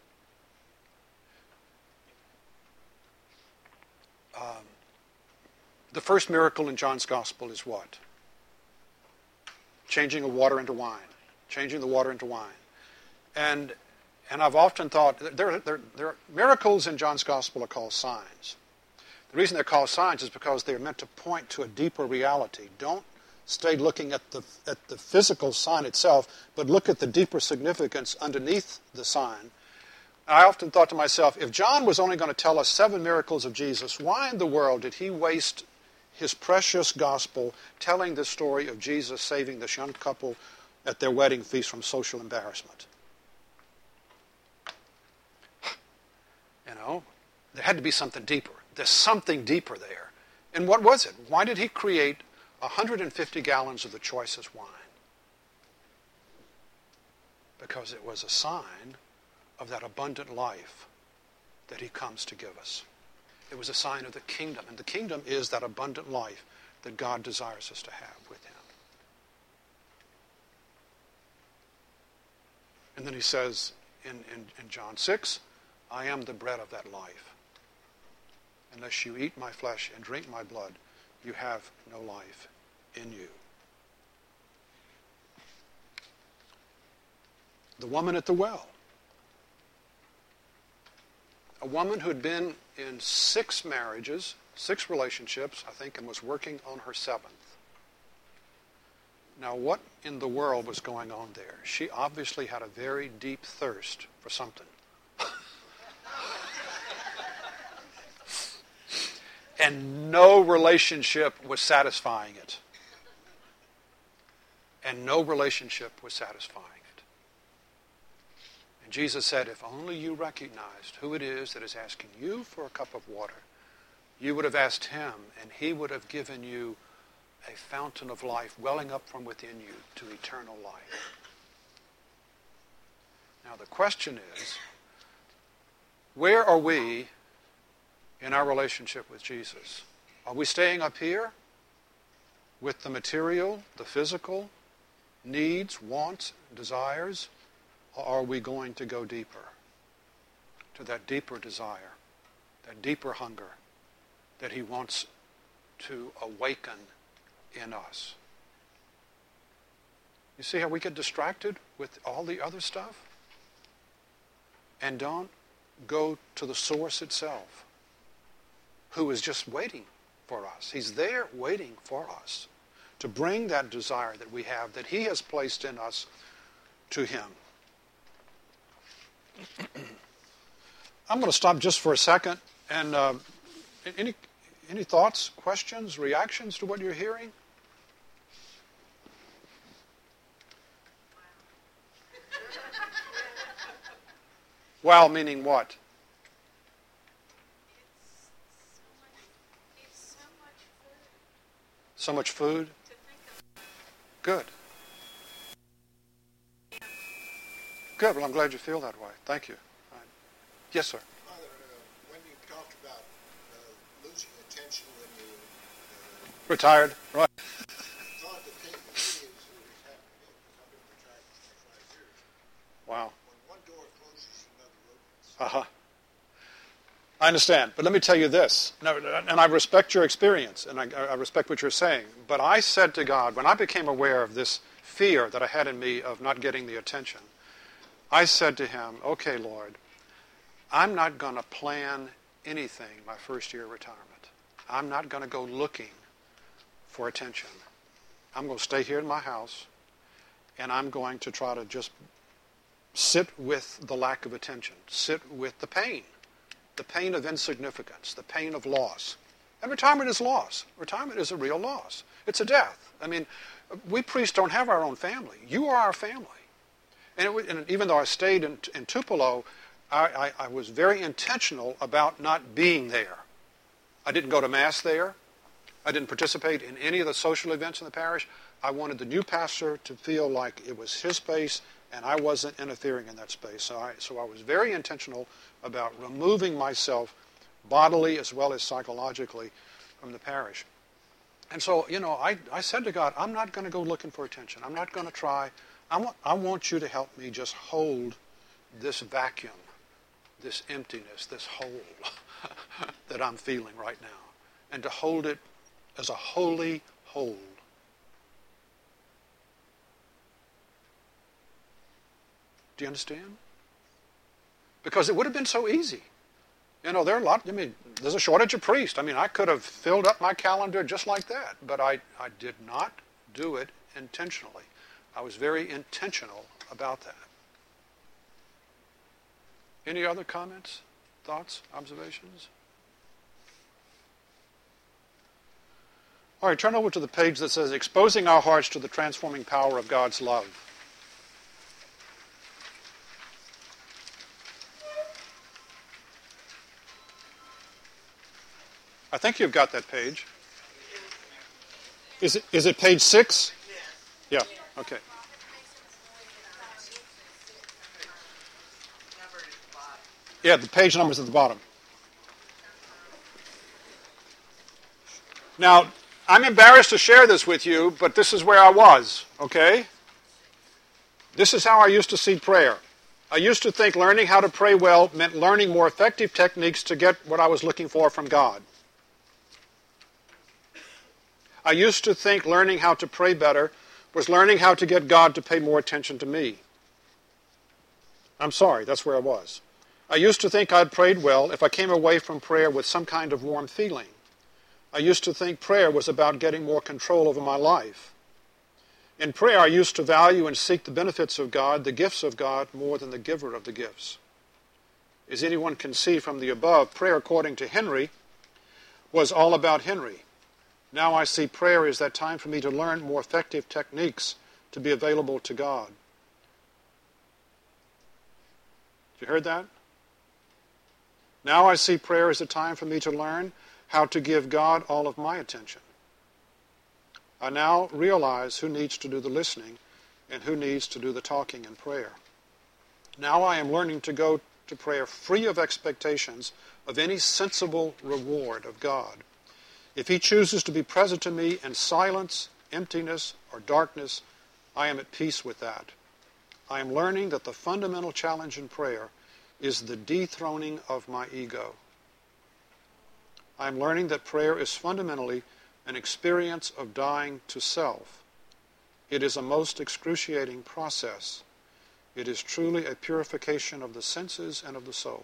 Um, The first miracle in John's Gospel is what? Changing the water into wine. Changing the water into wine. And and I've often thought, there, there, there, miracles in John's Gospel are called signs. The reason they're called signs is because they're meant to point to a deeper reality. Don't stay looking at the, at the physical sign itself, but look at the deeper significance underneath the sign. I often thought to myself, if John was only going to tell us seven miracles of Jesus, why in the world did he waste his precious gospel telling the story of Jesus saving this young couple at their wedding feast from social embarrassment? You know, there had to be something deeper. There's something deeper there. And what was it? Why did he create one hundred fifty gallons of the choicest wine? Because it was a sign of that abundant life that he comes to give us. It was a sign of the kingdom. And the kingdom is that abundant life that God desires us to have with him. And then he says in, in, in John six, I am the bread of that life. Unless you eat my flesh and drink my blood, you have no life in you. The woman at the well. A woman who had been in six marriages, six relationships, I think, and was working on her seventh. Now, what in the world was going on there? She obviously had a very deep thirst for something. And no relationship was satisfying it. And no relationship was satisfying it. And Jesus said, if only you recognized who it is that is asking you for a cup of water, you would have asked him, and he would have given you a fountain of life welling up from within you to eternal life. Now the question is, where are we in our relationship with Jesus? Are we staying up here with the material, the physical needs, wants, desires, or are we going to go deeper to that deeper desire, that deeper hunger that he wants to awaken in us? You see how we get distracted with all the other stuff and don't go to the source itself, who is just waiting for us. He's there waiting for us to bring that desire that we have, that he has placed in us, to him. I'm going to stop just for a second. And uh, any any thoughts, questions, reactions to what you're hearing? Wow, meaning what? So much food? Good. Good. Well, I'm glad you feel that way. Thank you. Right. Yes, sir. Father, uh, when you talked about uh, losing attention when you uh, retired, right? I thought the thing for me is it has happened to me because I've been retired for twenty-five years. Wow. When one door closes, another opens. Uh huh. I understand, but let me tell you this, no, and I respect your experience, and I, I respect what you're saying, but I said to God, when I became aware of this fear that I had in me of not getting the attention, I said to him, okay, Lord, I'm not going to plan anything my first year of retirement. I'm not going to go looking for attention. I'm going to stay here in my house, and I'm going to try to just sit with the lack of attention, sit with the pain. The pain of insignificance, the pain of loss. And retirement is loss. Retirement is a real loss. It's a death. I mean, we priests don't have our own family. You are our family. And, it, and even though I stayed in, in Tupelo, I, I, I was very intentional about not being there. I didn't go to Mass there. I didn't participate in any of the social events in the parish. I wanted the new pastor to feel like it was his space and I wasn't interfering in that space. So I, so I was very intentional about removing myself bodily as well as psychologically from the parish. And so, you know, I, I said to God, I'm not going to go looking for attention. I'm not going to try. I want, I want you to help me just hold this vacuum, this emptiness, this hole that I'm feeling right now, and to hold it as a holy hold. Do you understand? Because it would have been so easy. You know, there are a lot, I mean, there's a shortage of priests. I mean, I could have filled up my calendar just like that, but I, I did not do it intentionally. I was very intentional about that. Any other comments, thoughts, observations? All right, turn over to the page that says, Exposing Our Hearts to the Transforming Power of God's Love. I think you've got that page. Is it is it page six? Yeah. Okay. Yeah, the page number's at the bottom. Now, I'm embarrassed to share this with you, but this is where I was, okay? This is how I used to see prayer. I used to think learning how to pray well meant learning more effective techniques to get what I was looking for from God. I used to think learning how to pray better was learning how to get God to pay more attention to me. I'm sorry, that's where I was. I used to think I'd prayed well if I came away from prayer with some kind of warm feeling. I used to think prayer was about getting more control over my life. In prayer, I used to value and seek the benefits of God, the gifts of God, more than the giver of the gifts. As anyone can see from the above, prayer, according to Henry, was all about Henry. Now I see prayer is that time for me to learn more effective techniques to be available to God. You heard that? Now I see prayer as a time for me to learn how to give God all of my attention. I now realize who needs to do the listening and who needs to do the talking in prayer. Now I am learning to go to prayer free of expectations of any sensible reward of God. If he chooses to be present to me in silence, emptiness, or darkness, I am at peace with that. I am learning that the fundamental challenge in prayer is the dethroning of my ego. I am learning that prayer is fundamentally an experience of dying to self. It is a most excruciating process. It is truly a purification of the senses and of the soul.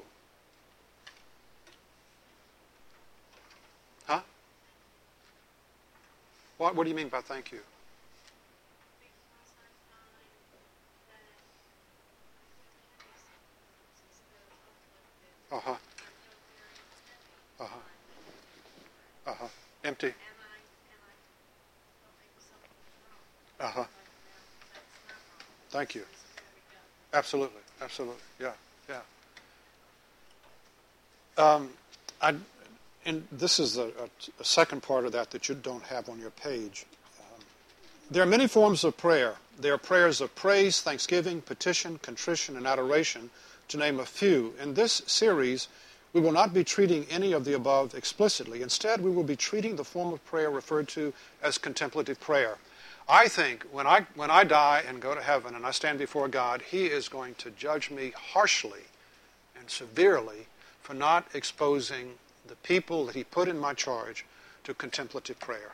Huh? What, what do you mean by thank you? Uh-huh. Uh-huh. Uh-huh. Empty. Uh-huh. Thank you. Absolutely. Absolutely. Yeah. Yeah. Um, I, and this is a, a, a second part of that that you don't have on your page. Um, there are many forms of prayer. There are prayers of praise, thanksgiving, petition, contrition, and adoration, to name a few. In this series, we will not be treating any of the above explicitly. Instead, we will be treating the form of prayer referred to as contemplative prayer. I think when I, when I die and go to heaven and I stand before God, he is going to judge me harshly and severely for not exposing the people that he put in my charge to contemplative prayer,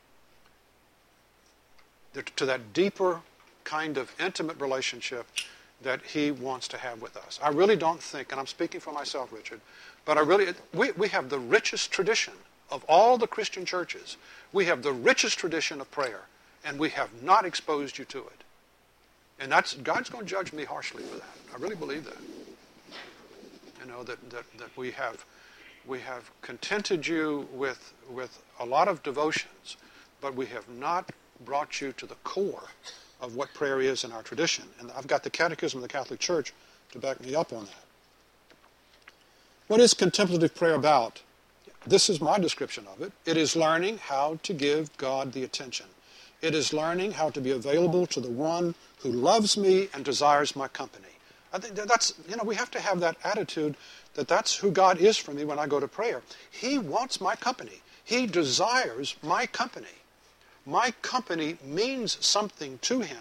to that deeper kind of intimate relationship that he wants to have with us. I really don't think, and I'm speaking for myself, Richard, but I really, we, we have the richest tradition of all the Christian churches. We have the richest tradition of prayer, and we have not exposed you to it. And that's, God's going to judge me harshly for that. I really believe that. You know, that, that, that we have we have contented you with, with a lot of devotions, but we have not brought you to the core of what prayer is in our tradition. And I've got the Catechism of the Catholic Church to back me up on that. What is contemplative prayer about? This is my description of it. It is learning how to give God the attention. It is learning how to be available to the one who loves me and desires my company. I think that's, you know, we have to have that attitude that that's who God is for me when I go to prayer. He wants my company. He desires my company. My company means something to him.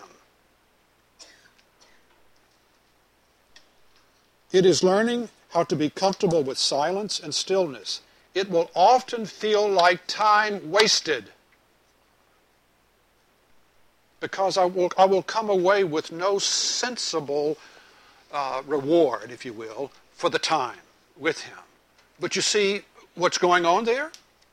It is learning how to be comfortable with silence and stillness. It will often feel like time wasted, because I will, I will come away with no sensible uh, reward, if you will, for the time with him. But you see what's going on there?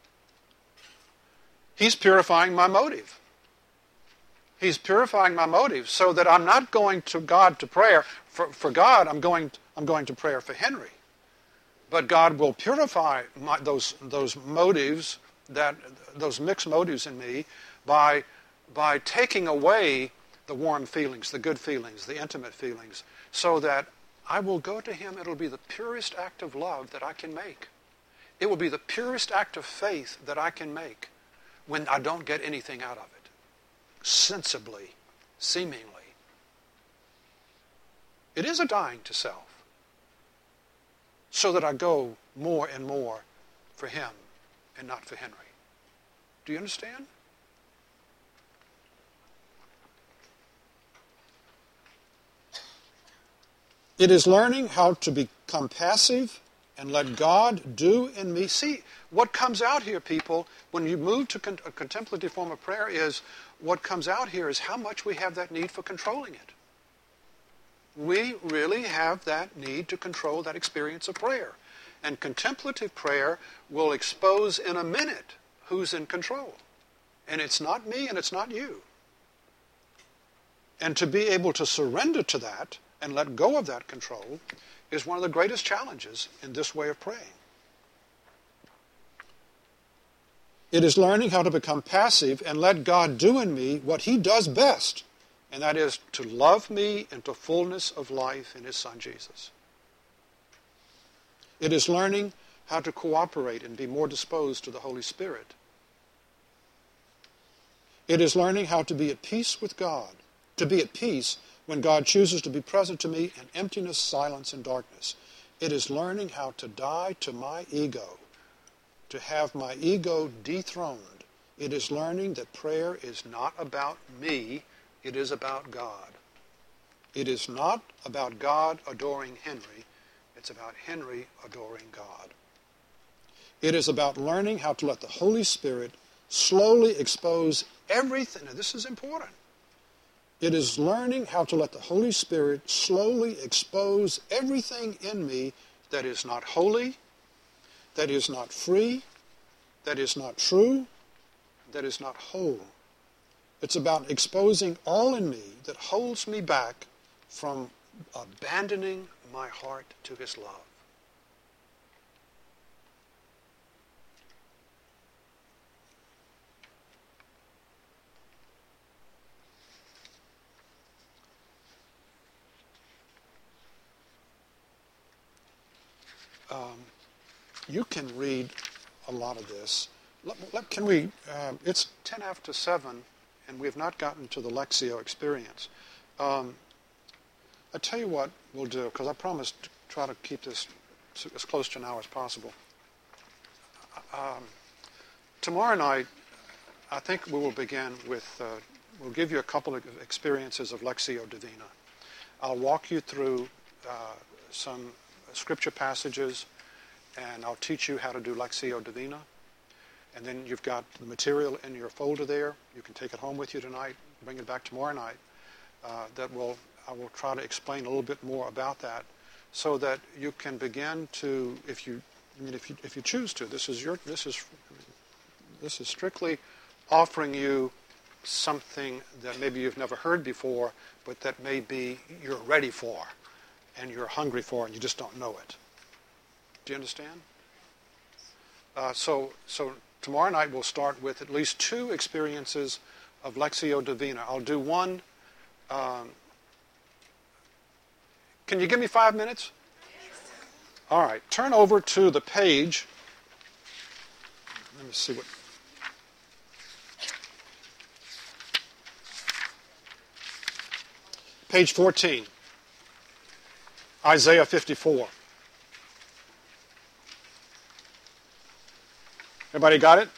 He's purifying my motive. He's purifying my motive so that I'm not going to God to prayer. For, for God, I'm going, I'm going to prayer for Henry. But God will purify my, those, those motives, that, those mixed motives in me by, by taking away the warm feelings, the good feelings, the intimate feelings, so that I will go to him. It'll be the purest act of love that I can make. It will be the purest act of faith that I can make when I don't get anything out of it, sensibly, seemingly. It is a dying to self, so that I go more and more for him and not for Henry. Do you understand? It is learning how to become passive and let God do in me. See, what comes out here, people, when you move to con- a contemplative form of prayer is, what comes out here is how much we have that need for controlling it. We really have that need to control that experience of prayer. And contemplative prayer will expose in a minute who's in control. And it's not me and it's not you. And to be able to surrender to that and let go of that control is one of the greatest challenges in this way of praying. It is learning how to become passive and let God do in me what he does best, and that is to love me into fullness of life in his Son Jesus. It is learning how to cooperate and be more disposed to the Holy Spirit. It is learning how to be at peace with God, to be at peace when God chooses to be present to me in emptiness, silence, and darkness. It is learning how to die to my ego, to have my ego dethroned. It is learning that prayer is not about me, it is about God. It is not about God adoring Henry, it's about Henry adoring God. It is about learning how to let the Holy Spirit slowly expose everything. Now, this is important. It is learning how to let the Holy Spirit slowly expose everything in me that is not holy, that is not free, that is not true, that is not whole. It's about exposing all in me that holds me back from abandoning my heart to His love. Um, you can read a lot of this. Let, let, can we, uh, it's ten after seven, and we have not gotten to the Lectio experience. Um, I tell you what we'll do, because I promised to try to keep this as close to an hour as possible. Um, tomorrow night, I think we will begin with, uh, we'll give you a couple of experiences of Lectio Divina. I'll walk you through uh, some scripture passages, and I'll teach you how to do Lectio Divina. And then you've got the material in your folder there. You can take it home with you tonight, bring it back tomorrow night. Uh, that will I will try to explain a little bit more about that, so that you can begin to, if you, I mean, if you if you choose to. This is your this is this is strictly offering you something that maybe you've never heard before, but that maybe you're ready for, and you're hungry for, and you just don't know it. Do you understand? Uh, so so tomorrow night we'll start with at least two experiences of Lectio Divina. I'll do one. Um, can you give me five minutes? All right. Turn over to the page. Let me see what. Page fourteen. Isaiah fifty-four. Everybody got it?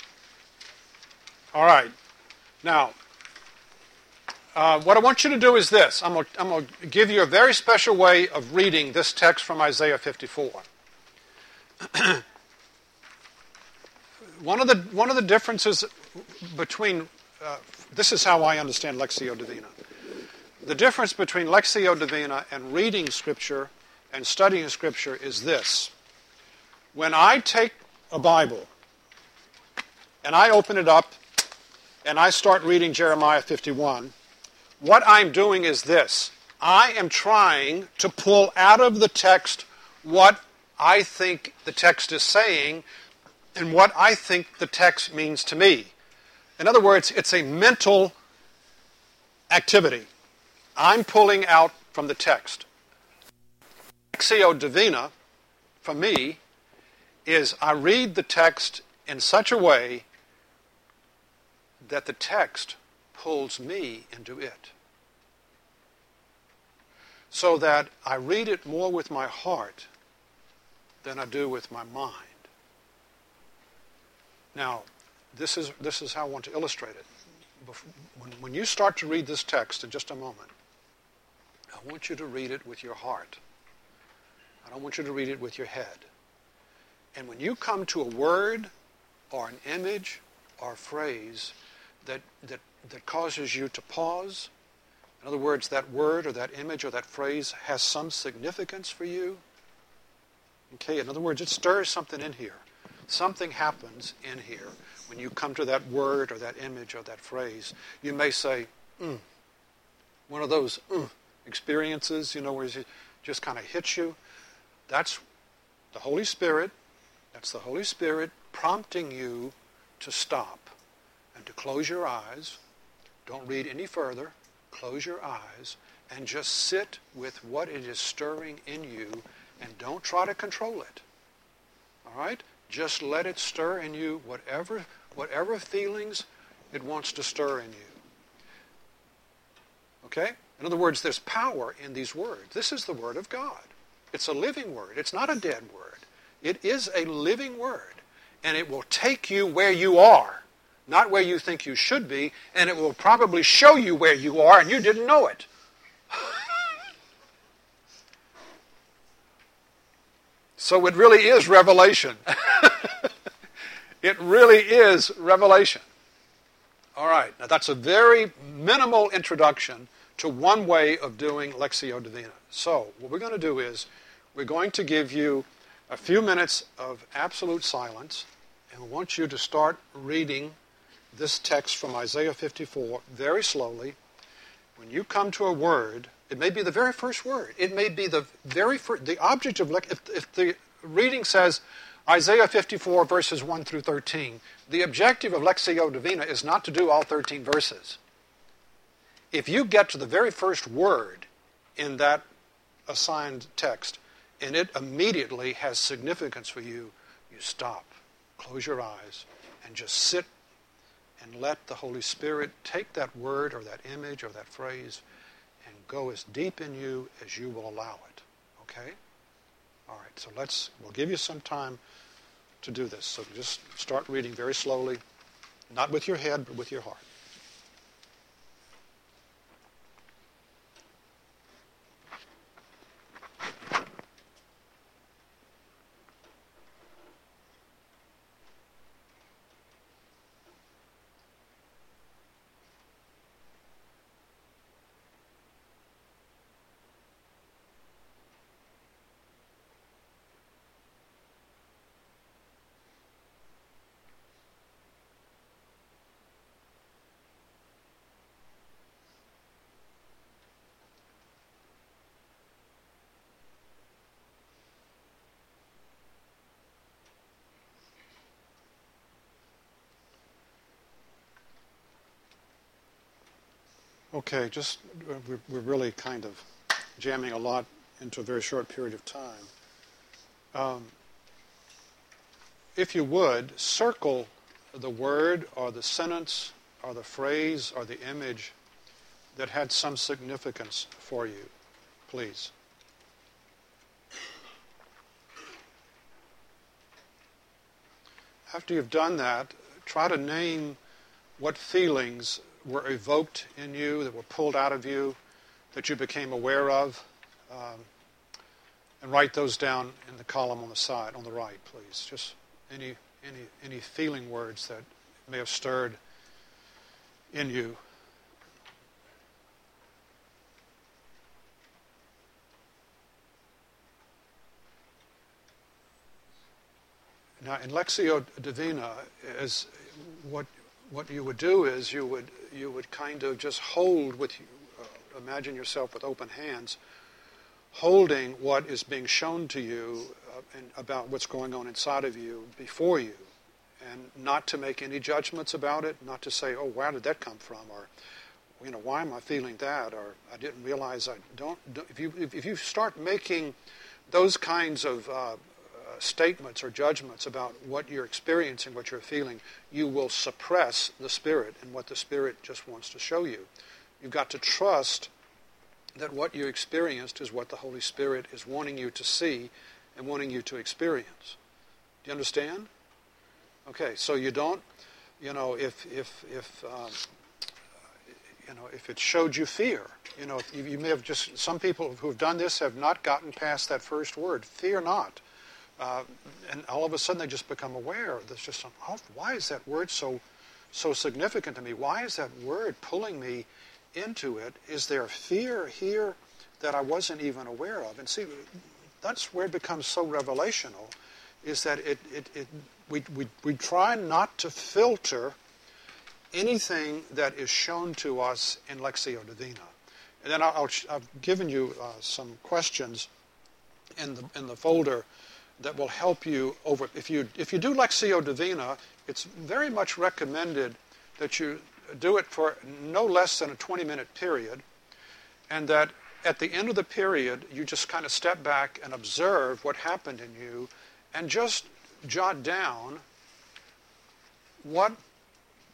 All right. Now, uh, what I want you to do is this. I'm going I'm going to give you a very special way of reading this text from Isaiah fifty-four. one of the one of the differences between uh, this is how I understand Lectio Divina. The difference between Lectio Divina and reading Scripture and studying Scripture is this. When I take a Bible and I open it up and I start reading Jeremiah fifty-one, what I'm doing is this. I am trying to pull out of the text what I think the text is saying and what I think the text means to me. In other words, it's a mental activity. I'm pulling out from the text. Lectio Divina, for me, is I read the text in such a way that the text pulls me into it. So that I read it more with my heart than I do with my mind. Now, this is, this is how I want to illustrate it. When, when you start to read this text in just a moment, I want you to read it with your heart. I don't want you to read it with your head. And when you come to a word or an image or a phrase that, that, that causes you to pause, in other words, that word or that image or that phrase has some significance for you, okay, in other words, it stirs something in here. Something happens in here when you come to that word or that image or that phrase. You may say, mm, one of those mm, experiences, you know, where it just kind of hits you. That's the Holy Spirit. That's the Holy Spirit prompting you to stop and to close your eyes. Don't read any further. Close your eyes and just sit with what it is stirring in you, and don't try to control it. All right? Just let it stir in you whatever whatever feelings it wants to stir in you. Okay? In other words, there's power in these words. This is the Word of God. It's a living word. It's not a dead word. It is a living word. And it will take you where you are, not where you think you should be, and it will probably show you where you are and you didn't know it. So it really is revelation. It really is revelation. All right. Now that's a very minimal introduction to one way of doing Lectio Divina. So what we're going to do is we're going to give you a few minutes of absolute silence, and we want you to start reading this text from Isaiah fifty-four very slowly. When you come to a word, it may be the very first word. It may be the very first, the object of, if, if the reading says Isaiah fifty-four verses one through thirteen, the objective of Lectio Divina is not to do all thirteen verses. If you get to the very first word in that assigned text, and it immediately has significance for you, you stop, close your eyes, and just sit and let the Holy Spirit take that word or that image or that phrase and go as deep in you as you will allow it. Okay? All right, so let's, we'll give you some time to do this. So just start reading very slowly, not with your head, but with your heart. Okay, just, uh, we're, we're really kind of jamming a lot into a very short period of time. Um, if you would, circle the word or the sentence or the phrase or the image that had some significance for you, please. After you've done that, try to name what feelings were evoked in you, that were pulled out of you, that you became aware of, um, and write those down in the column on the side, on the right, please. Just any any any feeling words that may have stirred in you. Now, in Lectio Divina, as what what you would do is you would you would kind of just hold with uh, imagine yourself with open hands, holding what is being shown to you uh, and about what's going on inside of you before you, and not to make any judgments about it, not to say, oh, where did that come from, or, you know, why am I feeling that, or I didn't realize I don't. don't if you if, if you start making those kinds of uh, uh, statements or judgments about what you're experiencing, what you're feeling, you will suppress the Spirit and what the Spirit just wants to show you. You've got to trust that what you experienced is what the Holy Spirit is wanting you to see and wanting you to experience. Do you understand? Okay, so you don't, you know, if if if um, you know, if it showed you fear, you know, if you, you may have just, some people who have done this have not gotten past that first word, fear not. Uh, and all of a sudden they just become aware. There's just some, oh, why is that word so so significant to me? Why is that word pulling me into it? Is there fear here that I wasn't even aware of? And see, that's where it becomes so revelational, is that it, it, it we, we, we try not to filter anything that is shown to us in Lectio Divina. And then I'll, I've given you uh, some questions in the in the folder that will help you over. If you if you do Lectio Divina, it's very much recommended that you do it for no less than a twenty-minute period, and that at the end of the period, you just kind of step back and observe what happened in you, and just jot down what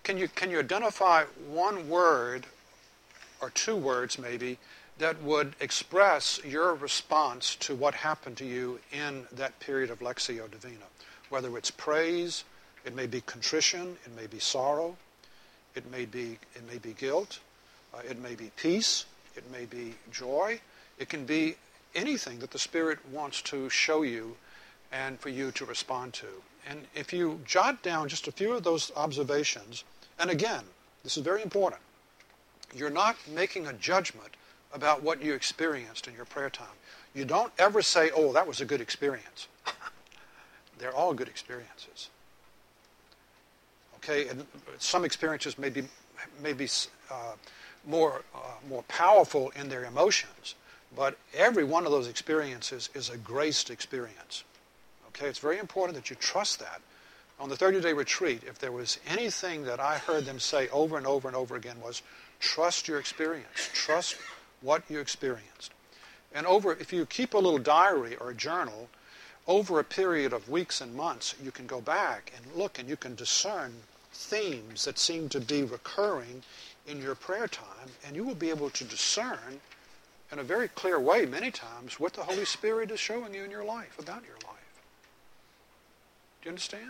can you can you identify one word or two words maybe that would express your response to what happened to you in that period of Lectio Divina? Whether it's praise, it may be contrition, it may be sorrow, it may be it may be guilt, uh, it may be peace, it may be joy. It can be anything that the Spirit wants to show you and for you to respond to. And if you jot down just a few of those observations, and again, this is very important, you're not making a judgment about what you experienced in your prayer time. You don't ever say, oh, that was a good experience. They're all good experiences. Okay, and some experiences may be, may be uh, more, uh, more powerful in their emotions, but every one of those experiences is a graced experience. Okay, it's very important that you trust that. On the thirty-day retreat, if there was anything that I heard them say over and over and over again was, trust your experience. Trust what you experienced. And over, if you keep a little diary or a journal, over a period of weeks and months, you can go back and look and you can discern themes that seem to be recurring in your prayer time, and you will be able to discern in a very clear way many times what the Holy Spirit is showing you in your life, about your life. Do you understand?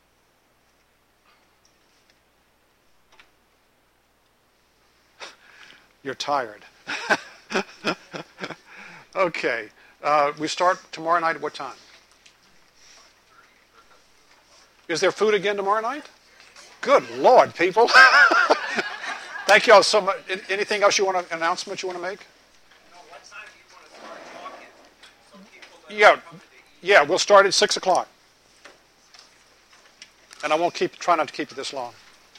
You're tired. Okay. Uh, we start tomorrow night at what time? Is there food again tomorrow night? Good Lord, people. Thank you all so much. Anything else you want to, announcement you want to make? No, what time do you want to start talking? So people that Yeah, come to the yeah, we'll start at six o'clock. And I won't keep, try not to keep it this long.